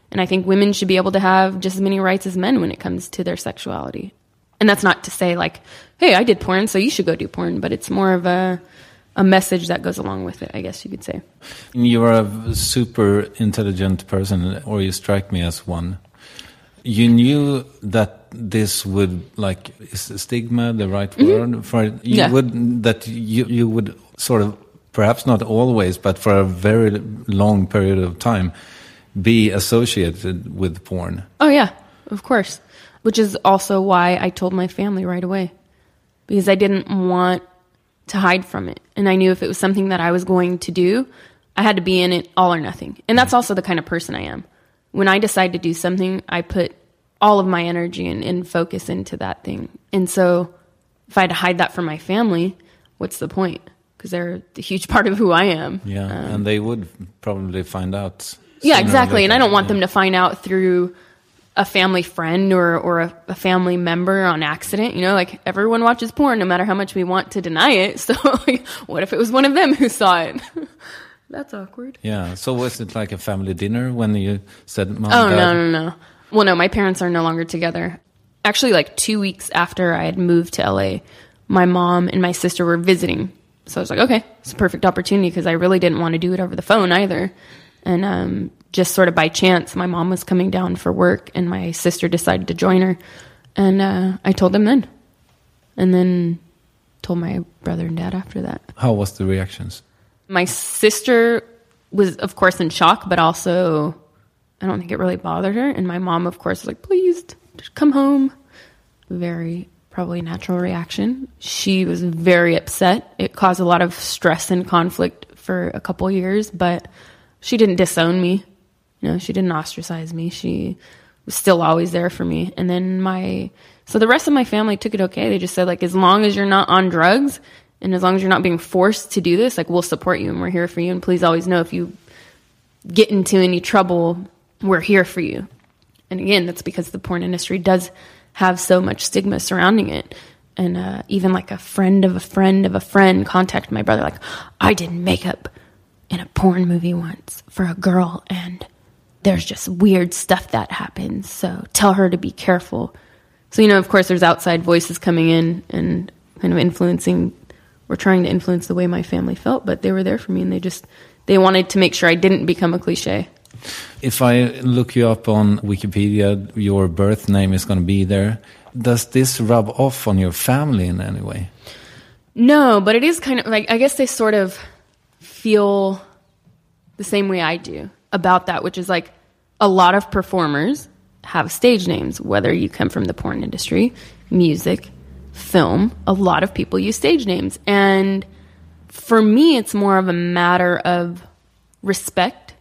And I think women should be able to have just as many rights as men when it comes to their sexuality. And that's not to say like, hey, I did porn, so you should go do porn. But it's more of a a message that goes along with it, I guess you could say. You're a super intelligent person, or you strike me as one. You knew that this would, like, is stigma the right mm-hmm. word for it? You yeah. would, that you, you would sort of, perhaps not always, but for a very long period of time, be associated with porn. Oh, yeah, of course. Which is also why I told my family right away. Because I didn't want to hide from it. And I knew if it was something that I was going to do, I had to be in it all or nothing. And that's also the kind of person I am. When I decide to do something, I put all of my energy and, and focus into that thing. And so if I had to hide that from my family, what's the point? Because they're a huge part of who I am. Yeah, um, and they would probably find out. Yeah, exactly. And I don't want yeah. them to find out through a family friend or, or a, a family member on accident. You know, like everyone watches porn no matter how much we want to deny it. So like, what if it was one of them who saw it? That's awkward. Yeah. So was it like a family dinner when you said, Mom, Oh, Dad? no, no, no. Well, no, my parents are no longer together. Actually, like two weeks after I had moved to L A, my mom and my sister were visiting. So I was like, okay, it's a perfect opportunity because I really didn't want to do it over the phone either. And um, just sort of by chance, my mom was coming down for work and my sister decided to join her. And uh, I told them then. And then told my brother and dad after that. How was the reactions? My sister was, of course, in shock, but also I don't think it really bothered her. And my mom, of course, was like, please, just come home. Very probably natural reaction. She was very upset. It caused a lot of stress and conflict for a couple years, but she didn't disown me. You know, she didn't ostracize me. She was still always there for me. And then my, so the rest of my family took it okay. They just said, like, as long as you're not on drugs and as long as you're not being forced to do this, like, we'll support you and we're here for you. And please always know if you get into any trouble, we're here for you. And again, that's because the porn industry does have so much stigma surrounding it. And uh, even like a friend of a friend of a friend contacted my brother, like, I did makeup in a porn movie once for a girl and there's just weird stuff that happens. So tell her to be careful. So, you know, of course, there's outside voices coming in and kind of influencing or trying to influence the way my family felt. But they were there for me and they just, they wanted to make sure I didn't become a cliche. If I look you up on Wikipedia, your birth name is going to be there. Does this rub off on your family in any way? No, but it is kind of like, I guess they sort of feel the same way I do about that, which is like a lot of performers have stage names, whether you come from the porn industry, music, film, a lot of people use stage names. And for me, it's more of a matter of respect.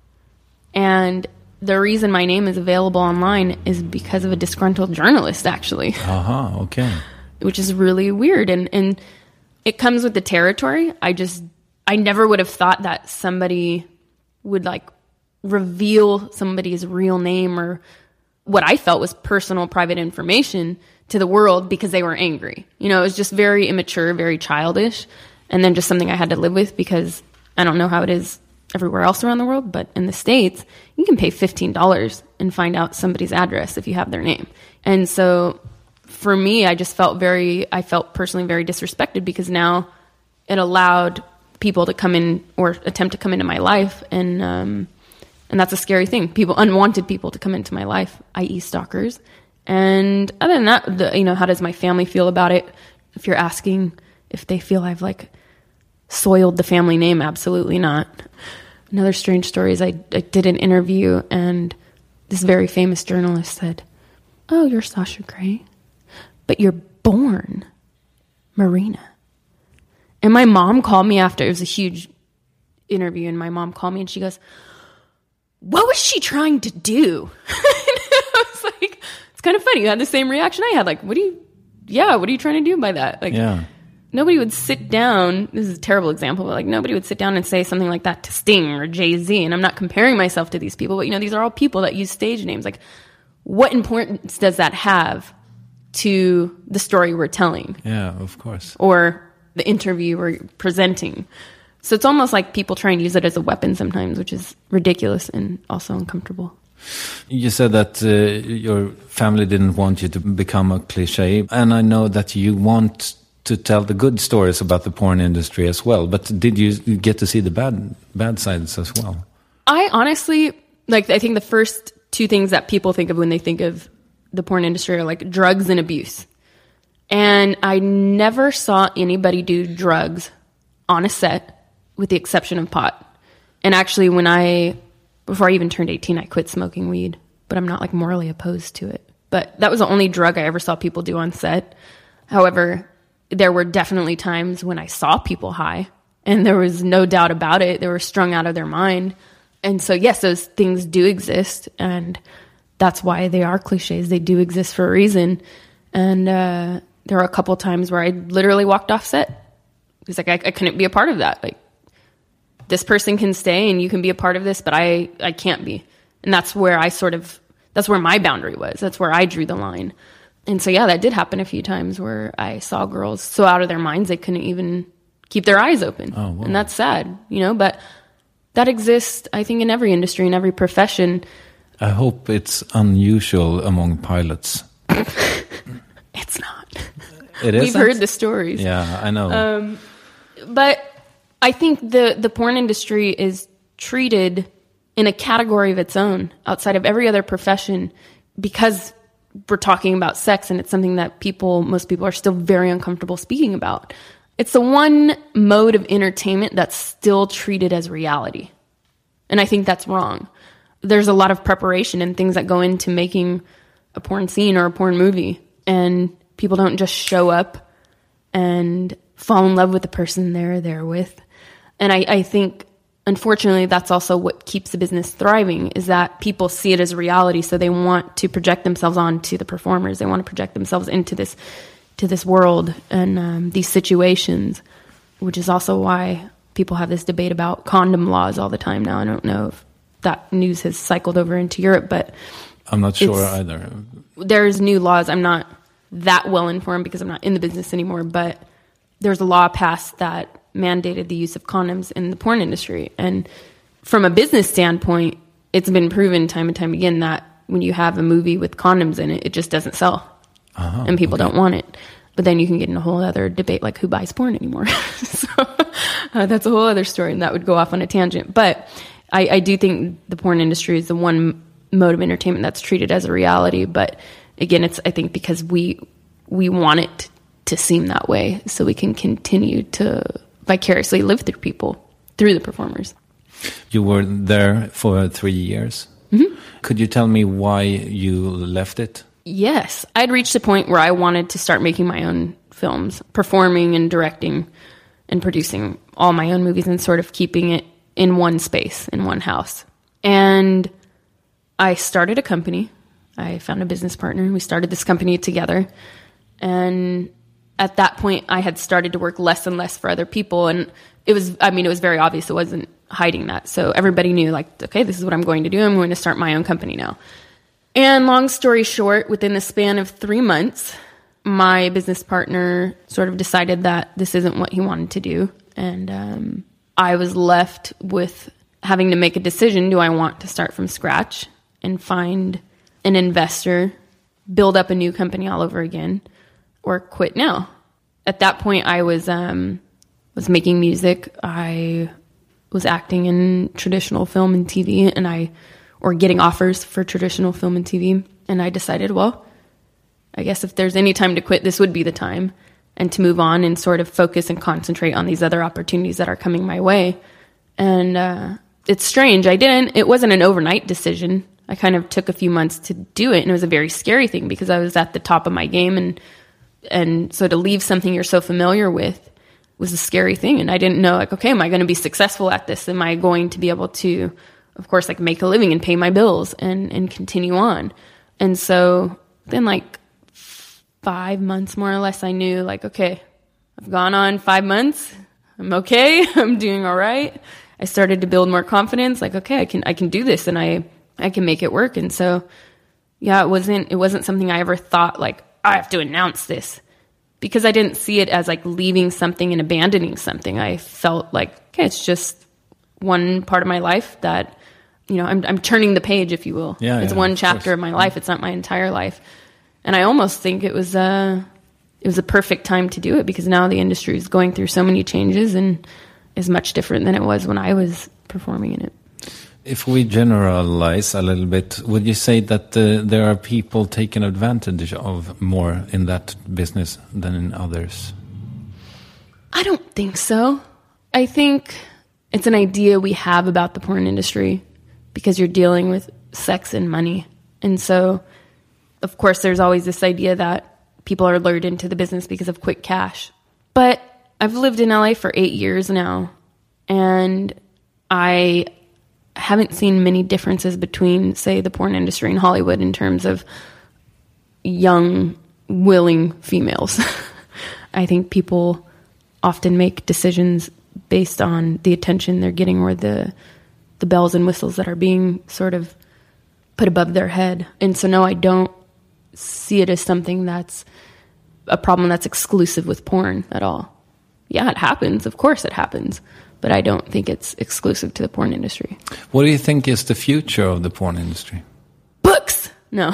And the reason my name is available online is because of a disgruntled journalist, actually. Aha, uh-huh, okay. Which is really weird. And, and it comes with the territory. I just, I never would have thought that somebody would like reveal somebody's real name or what I felt was personal, private information to the world because they were angry. You know, it was just very immature, very childish. And then just something I had to live with because I don't know how it is everywhere else around the world, but in the States, you can pay fifteen dollars and find out somebody's address if you have their name. And so for me, I just felt very, I felt personally very disrespected because now it allowed people to come in or attempt to come into my life. And, um, and that's a scary thing. People, unwanted people to come into my life, that is stalkers. And other than that, the, you know, how does my family feel about it? If you're asking if they feel I've like soiled the family name, absolutely not. Another strange story is I, I did an interview and this very famous journalist said, oh, you're Sasha Grey, but you're born Marina. And my mom called me after. It was a huge interview and my mom called me and she goes, what was she trying to do? I was like, it's kind of funny. You had the same reaction I had. Like, what do you, yeah, what are you trying to do by that? Like, yeah. Nobody would sit down, this is a terrible example, but like nobody would sit down and say something like that to Sting or Jay-Z. And I'm not comparing myself to these people, but you know, these are all people that use stage names. Like, what importance does that have to the story we're telling? Yeah, of course. Or the interview we're presenting. So it's almost like people try and use it as a weapon sometimes, which is ridiculous and also uncomfortable. You said that uh, your family didn't want you to become a cliche, and I know that you want to tell the good stories about the porn industry as well, but did you get to see the bad bad sides as well? I honestly, like, I think the first two things that people think of when they think of the porn industry are like drugs and abuse. And I never saw anybody do drugs on a set with the exception of pot. And actually, when I, before I even turned eighteen, I quit smoking weed, but I'm not like morally opposed to it. But that was the only drug I ever saw people do on set. However, there were definitely times when I saw people high, and there was no doubt about it. They were strung out of their mind. And so, yes, those things do exist, and that's why they are cliches. They do exist for a reason. And uh, there were a couple times where I literally walked off set. It's like, I, I couldn't be a part of that. Like, this person can stay and you can be a part of this, but I, I can't be. And that's where I sort of, that's where my boundary was. That's where I drew the line. And so, yeah, that did happen a few times where I saw girls so out of their minds they couldn't even keep their eyes open. Oh, wow. And that's sad, you know, but that exists, I think, in every industry, in every profession. I hope it's unusual among pilots. It's not. It is. We've heard the stories. Yeah, I know. Um, but I think the, the porn industry is treated in a category of its own outside of every other profession because we're talking about sex and it's something that people, most people are still very uncomfortable speaking about. It's the one mode of entertainment that's still treated as reality. And I think that's wrong. There's a lot of preparation and things that go into making a porn scene or a porn movie. And people don't just show up and fall in love with the person they're there with. And I, I think, unfortunately, that's also what keeps the business thriving, is that people see it as reality, so they want to project themselves onto the performers. They want to project themselves into this to this world and um, these situations, which is also why people have this debate about condom laws all the time now. I don't know if that news has cycled over into Europe, but I'm not sure either. There's new laws. I'm not that well informed because I'm not in the business anymore, but there's a law passed that mandated the use of condoms in the porn industry. And from a business standpoint, it's been proven time and time again that when you have a movie with condoms in it, it just doesn't sell. Uh-huh, and people okay. don't want it. But then you can get in a whole other debate like who buys porn anymore. so uh, that's a whole other story, and that would go off on a tangent. But I, I do think the porn industry is the one mode of entertainment that's treated as a reality. But again, it's I think because we we want it to seem that way, so we can continue to vicariously live through people, through the performers. You were there for three years. Mm-hmm. Could you tell me why you left it? Yes. I'd reached a point where I wanted to start making my own films, performing and directing and producing all my own movies and sort of keeping it in one space, in one house. And I started a company. I found a business partner. We started this company together. And at that point, I had started to work less and less for other people. And it was, I mean, it was very obvious. It wasn't hiding that. So everybody knew, like, okay, this is what I'm going to do. I'm going to start my own company now. And long story short, within the span of three months, my business partner sort of decided that this isn't what he wanted to do. And um, I was left with having to make a decision. Do I want to start from scratch and find an investor, build up a new company all over again, or quit now? At that point, I was um, was making music. I was acting in traditional film and T V, and I... or getting offers for traditional film and T V. And I decided, well, I guess if there's any time to quit, this would be the time, and to move on and sort of focus and concentrate on these other opportunities that are coming my way. And uh, it's strange. I didn't, it wasn't an overnight decision. I kind of took a few months to do it, and it was a very scary thing because I was at the top of my game. And, and so to leave something you're so familiar with was a scary thing. And I didn't know, like, okay, am I going to be successful at this? Am I going to be able to, of course, like make a living and pay my bills and, and continue on? And so then like five months more or less, I knew like, okay, I've gone on five months. I'm okay. I'm doing all right. I started to build more confidence. Like, okay, I can, I can do this and I, I can make it work. And so, yeah, it wasn't, it wasn't something I ever thought like, I have to announce this, because I didn't see it as like leaving something and abandoning something. I felt like, okay, it's just one part of my life that you know, I'm I'm turning the page, if you will. Yeah, it's yeah, one chapter of, of my life. It's not my entire life. And I almost think it was a, it was a perfect time to do it, because now the industry is going through so many changes and is much different than it was when I was performing in it. If we generalize a little bit, would you say that uh, there are people taking advantage of more in that business than in others? I don't think so. I think it's an idea we have about the porn industry because you're dealing with sex and money. And so, of course, there's always this idea that people are lured into the business because of quick cash. But I've lived in L A for eight years now, and I haven't seen many differences between, say, the porn industry and Hollywood in terms of young, willing females. I think people often make decisions based on the attention they're getting or the the bells and whistles that are being sort of put above their head. And so, no, I don't see it as something that's a problem that's exclusive with porn at all. Yeah, it happens. Of course it happens. But I don't think it's exclusive to the porn industry. What do you think is the future of the porn industry? Books! No.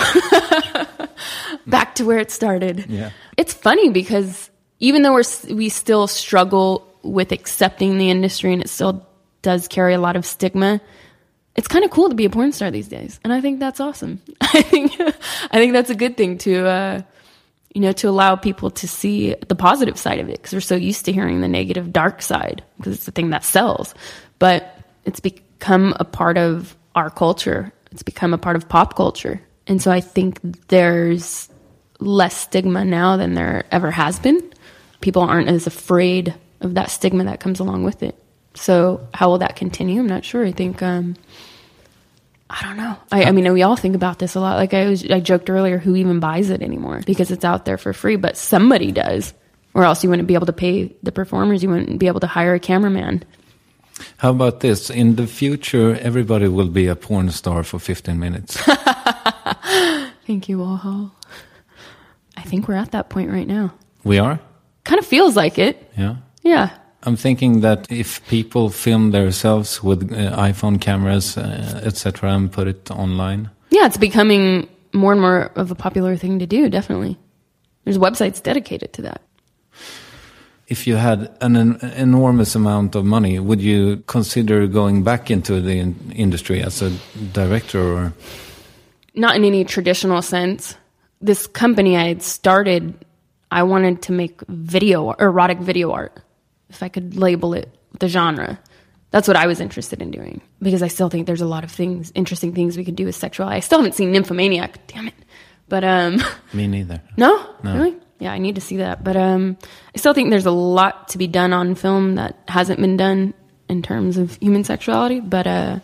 Back to where it started. Yeah. It's funny because even though we're, we still struggle with accepting the industry and it still does carry a lot of stigma, it's kind of cool to be a porn star these days. And I think that's awesome. I think I think that's a good thing to, uh, you know, to allow people to see the positive side of it, because we're so used to hearing the negative, dark side, because it's the thing that sells. But it's become a part of our culture. It's become a part of pop culture. And so I think there's less stigma now than there ever has been. People aren't as afraid of that stigma that comes along with it. So how will that continue? I'm not sure. I think, um, I don't know. I, I mean, we all think about this a lot. Like I was, I joked earlier, who even buys it anymore? Because it's out there for free, but somebody does. Or else you wouldn't be able to pay the performers. You wouldn't be able to hire a cameraman. How about this? In the future, everybody will be a porn star for fifteen minutes. Thank you, Warhol. I think we're at that point right now. We are? Kind of feels like it. Yeah. Yeah. I'm thinking that if people film themselves with uh, iPhone cameras, uh, et cetera, and put it online. Yeah, it's becoming more and more of a popular thing to do, definitely. There's websites dedicated to that. If you had an, an enormous amount of money, would you consider going back into the in- industry as a director? Or? Not in any traditional sense. This company I had started, I wanted to make video, erotic video art. If I could label it the genre. That's what I was interested in doing. Because I still think there's a lot of things, interesting things we could do with sexuality. I still haven't seen Nymphomaniac, damn it. But, um... Me neither. No? No? Really? Yeah, I need to see that. But, um, I still think there's a lot to be done on film that hasn't been done in terms of human sexuality. But, uh,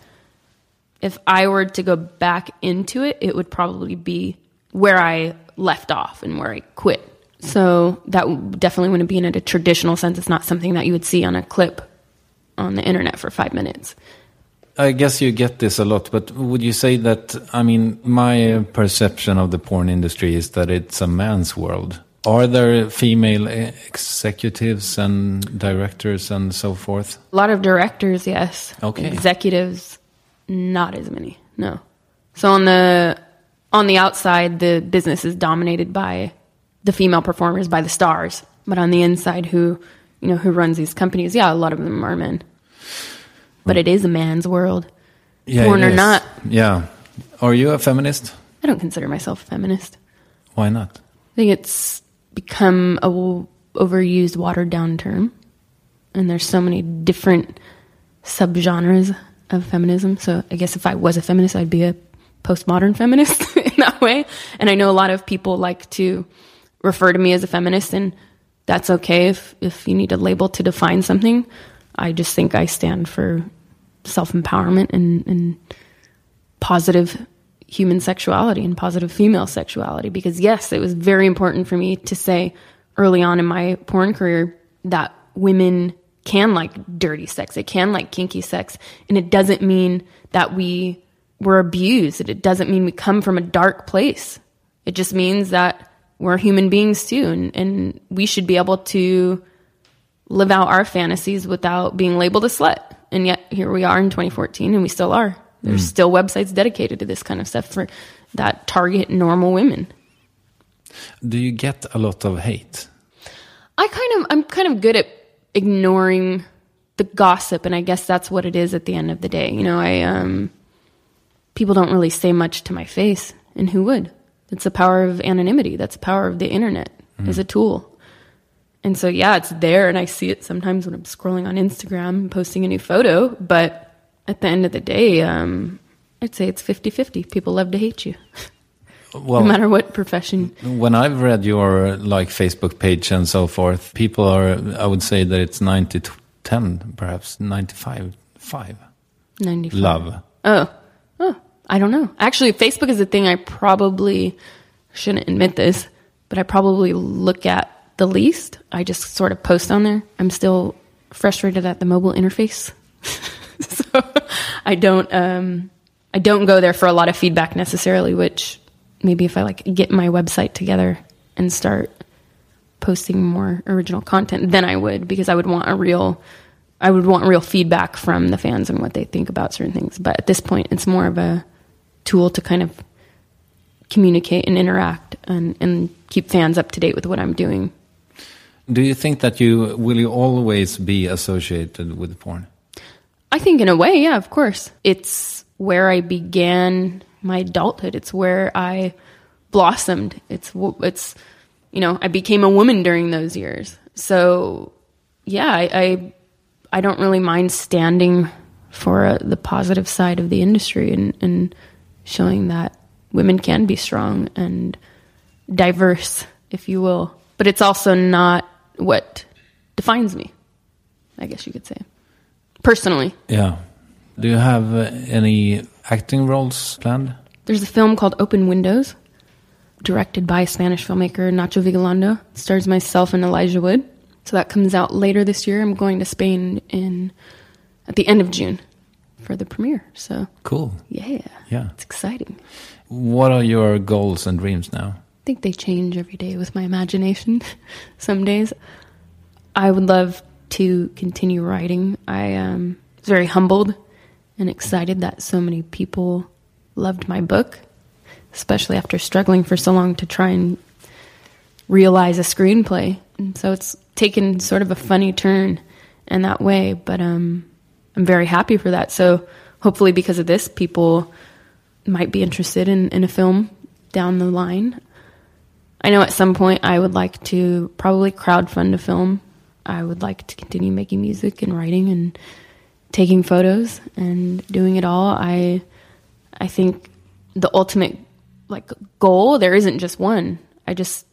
if I were to go back into it, it would probably be where I left off and where I quit. So that definitely wouldn't be in a traditional sense. It's not something that you would see on a clip on the internet for five minutes. I guess you get this a lot, but would you say that, I mean, my perception of the porn industry is that it's a man's world. Are there female executives and directors and so forth? A lot of directors, yes. Okay. Executives, not as many, no. So on the on the outside, the business is dominated by the female performers, by the stars. But on the inside, who, you know, who runs these companies, yeah, a lot of them are men. But it is a man's world. Yeah, porn or not. Yeah. Are you a feminist? I don't consider myself a feminist. Why not? I think it's become a w- overused, watered down term. And there's so many different subgenres of feminism. So I guess if I was a feminist, I'd be a postmodern feminist in that way. And I know a lot of people like to refer to me as a feminist, and that's okay if, if you need a label to define something. I just think I stand for self-empowerment and, and positive human sexuality and positive female sexuality. Because yes, it was very important for me to say early on in my porn career that women can like dirty sex, they can like kinky sex, and it doesn't mean that we were abused. It doesn't mean we come from a dark place. It just means that we're human beings too, and, and we should be able to live out our fantasies without being labeled a slut. And yet here we are in twenty fourteen, and we still are. There's Mm. still websites dedicated to this kind of stuff for that target normal women. Do you get a lot of hate? I kind of, I'm kind of good at ignoring the gossip, and I guess that's what it is at the end of the day. You know, I, um, people don't really say much to my face, and who would? It's the power of anonymity. That's the power of the internet mm. as a tool. And so, yeah, it's there, and I see it sometimes when I'm scrolling on Instagram and posting a new photo, but at the end of the day, um, I'd say it's fifty-fifty. People love to hate you. Well, no matter what profession. When I've read your like Facebook page and so forth, people are, I would say that it's ninety to ten, perhaps ninety-five, five. ninety-five. Love. Oh, oh, I don't know. Actually, Facebook is a thing I probably shouldn't admit this, but I probably look at the least. I just sort of post on there. I'm still frustrated at the mobile interface. So I don't, um, I don't go there for a lot of feedback necessarily, which maybe if I like get my website together and start posting more original content, then I would, because I would want a real, I would want real feedback from the fans and what they think about certain things. But at this point, it's more of a tool to kind of communicate and interact and, and keep fans up to date with what I'm doing. Do you think that you, will you always be associated with porn? I think in a way, yeah, of course. It's where I began my adulthood. It's where I blossomed. It's, it's, you know, I became a woman during those years. So, yeah, I, I, I don't really mind standing for uh, the positive side of the industry and, and showing that women can be strong and diverse, if you will. But it's also not what defines me, I guess you could say. Personally. Yeah. Do you have uh, any acting roles planned? There's a film called Open Windows, directed by Spanish filmmaker Nacho Vigalondo. It stars myself and Elijah Wood. So that comes out later this year. I'm going to Spain in at the end of June for the premiere. So cool. Yeah. Yeah. It's exciting. What are your goals and dreams now? I think they change every day with my imagination. Some days I would love to continue writing. I um, was very humbled and excited that so many people loved my book, especially after struggling for so long to try and realize a screenplay. And so it's taken sort of a funny turn in that way, but um, I'm very happy for that. So hopefully because of this, people might be interested in, in a film down the line. I know at some point I would like to probably crowdfund a film. I would like to continue making music and writing and taking photos and doing it all. I I think the ultimate like goal, there isn't just one. I just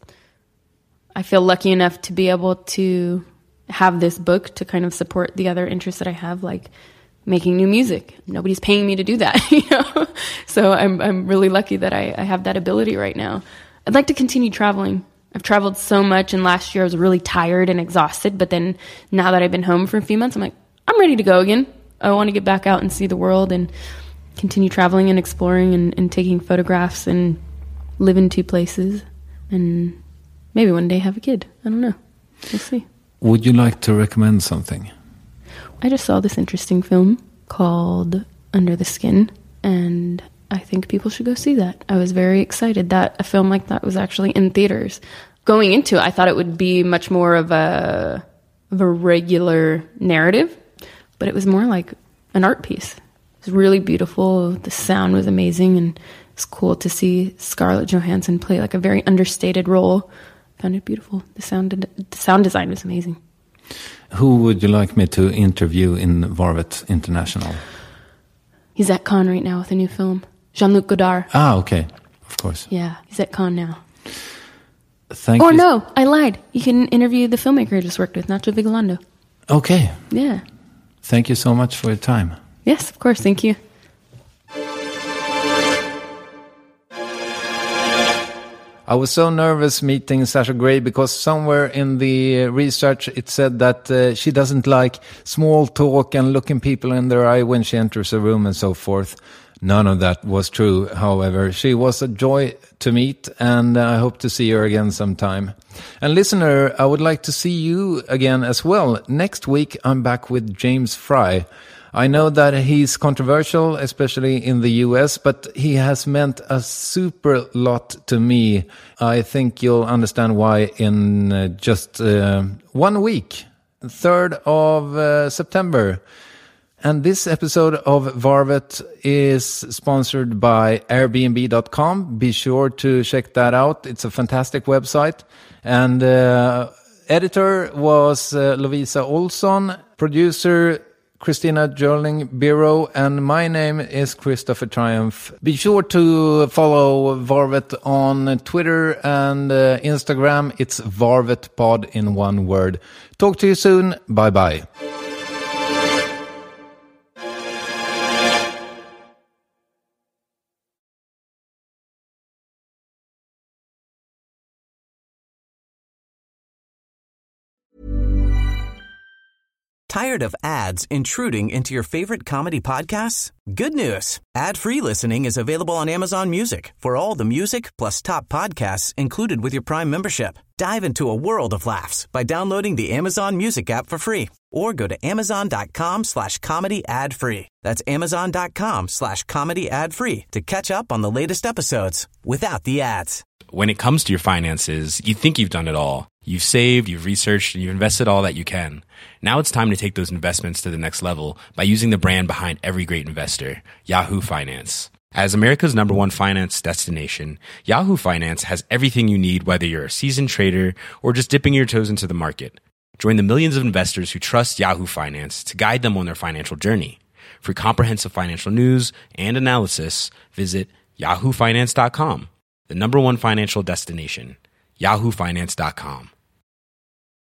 I feel lucky enough to be able to have this book to kind of support the other interests that I have, like making new music. Nobody's paying me to do that, you know. So I'm I'm really lucky that I, I have that ability right now. I'd like to continue traveling. I've traveled so much, and last year I was really tired and exhausted, but then now that I've been home for a few months, I'm like, I'm ready to go again. I want to get back out and see the world and continue traveling and exploring and, and taking photographs and live in two places and maybe one day have a kid. I don't know. We'll see. Would you like to recommend something? I just saw this interesting film called Under the Skin, and I think people should go see that. I was very excited that a film like that was actually in theaters. Going into it, I thought it would be much more of a of a regular narrative, but it was more like an art piece. It was really beautiful. The sound was amazing, and it's cool to see Scarlett Johansson play like a very understated role. I found it beautiful. The sound the sound design was amazing. Who would you like me to interview in Varvet International? He's at Cannes right now with a new film. Jean-Luc Godard. Ah, okay. Of course. Yeah, he's at Cannes now. Thank or you. no, I lied. You can interview the filmmaker I just worked with, Nacho Vigalondo. Okay. Yeah. Thank you so much for your time. Yes, of course. Thank you. I was so nervous meeting Sasha Grey because somewhere in the research it said that uh, she doesn't like small talk and looking people in their eye when she enters a room and so forth. None of that was true, however. She was a joy to meet, and I hope to see her again sometime. And listener, I would like to see you again as well. Next week, I'm back with James Fry. I know that he's controversial, especially in the U S, but he has meant a super lot to me. I think you'll understand why in uh, just uh, one week, third of uh, September. And this episode of Varvet is sponsored by Airbnb dot com. Be sure to check that out. It's a fantastic website. And uh, editor was uh, Lovisa Olsson, producer Christina Jörling Biro, and my name is Christopher Triumph. Be sure to follow Varvet on Twitter and uh, Instagram. It's VarvetPod in one word. Talk to you soon. Bye-bye. Tired of ads intruding into your favorite comedy podcasts? Good news. Ad-free listening is available on Amazon Music for all the music plus top podcasts included with your Prime membership. Dive into a world of laughs by downloading the Amazon Music app for free or go to amazon.com slash comedy ad free. That's amazon.com slash comedy ad free to catch up on the latest episodes without the ads. When it comes to your finances, you think you've done it all. You've saved, you've researched, and you've invested all that you can. Now it's time to take those investments to the next level by using the brand behind every great investor, Yahoo Finance. As America's number one finance destination, Yahoo Finance has everything you need, whether you're a seasoned trader or just dipping your toes into the market. Join the millions of investors who trust Yahoo Finance to guide them on their financial journey. For comprehensive financial news and analysis, visit yahoo finance dot com, the number one financial destination, yahoo finance dot com.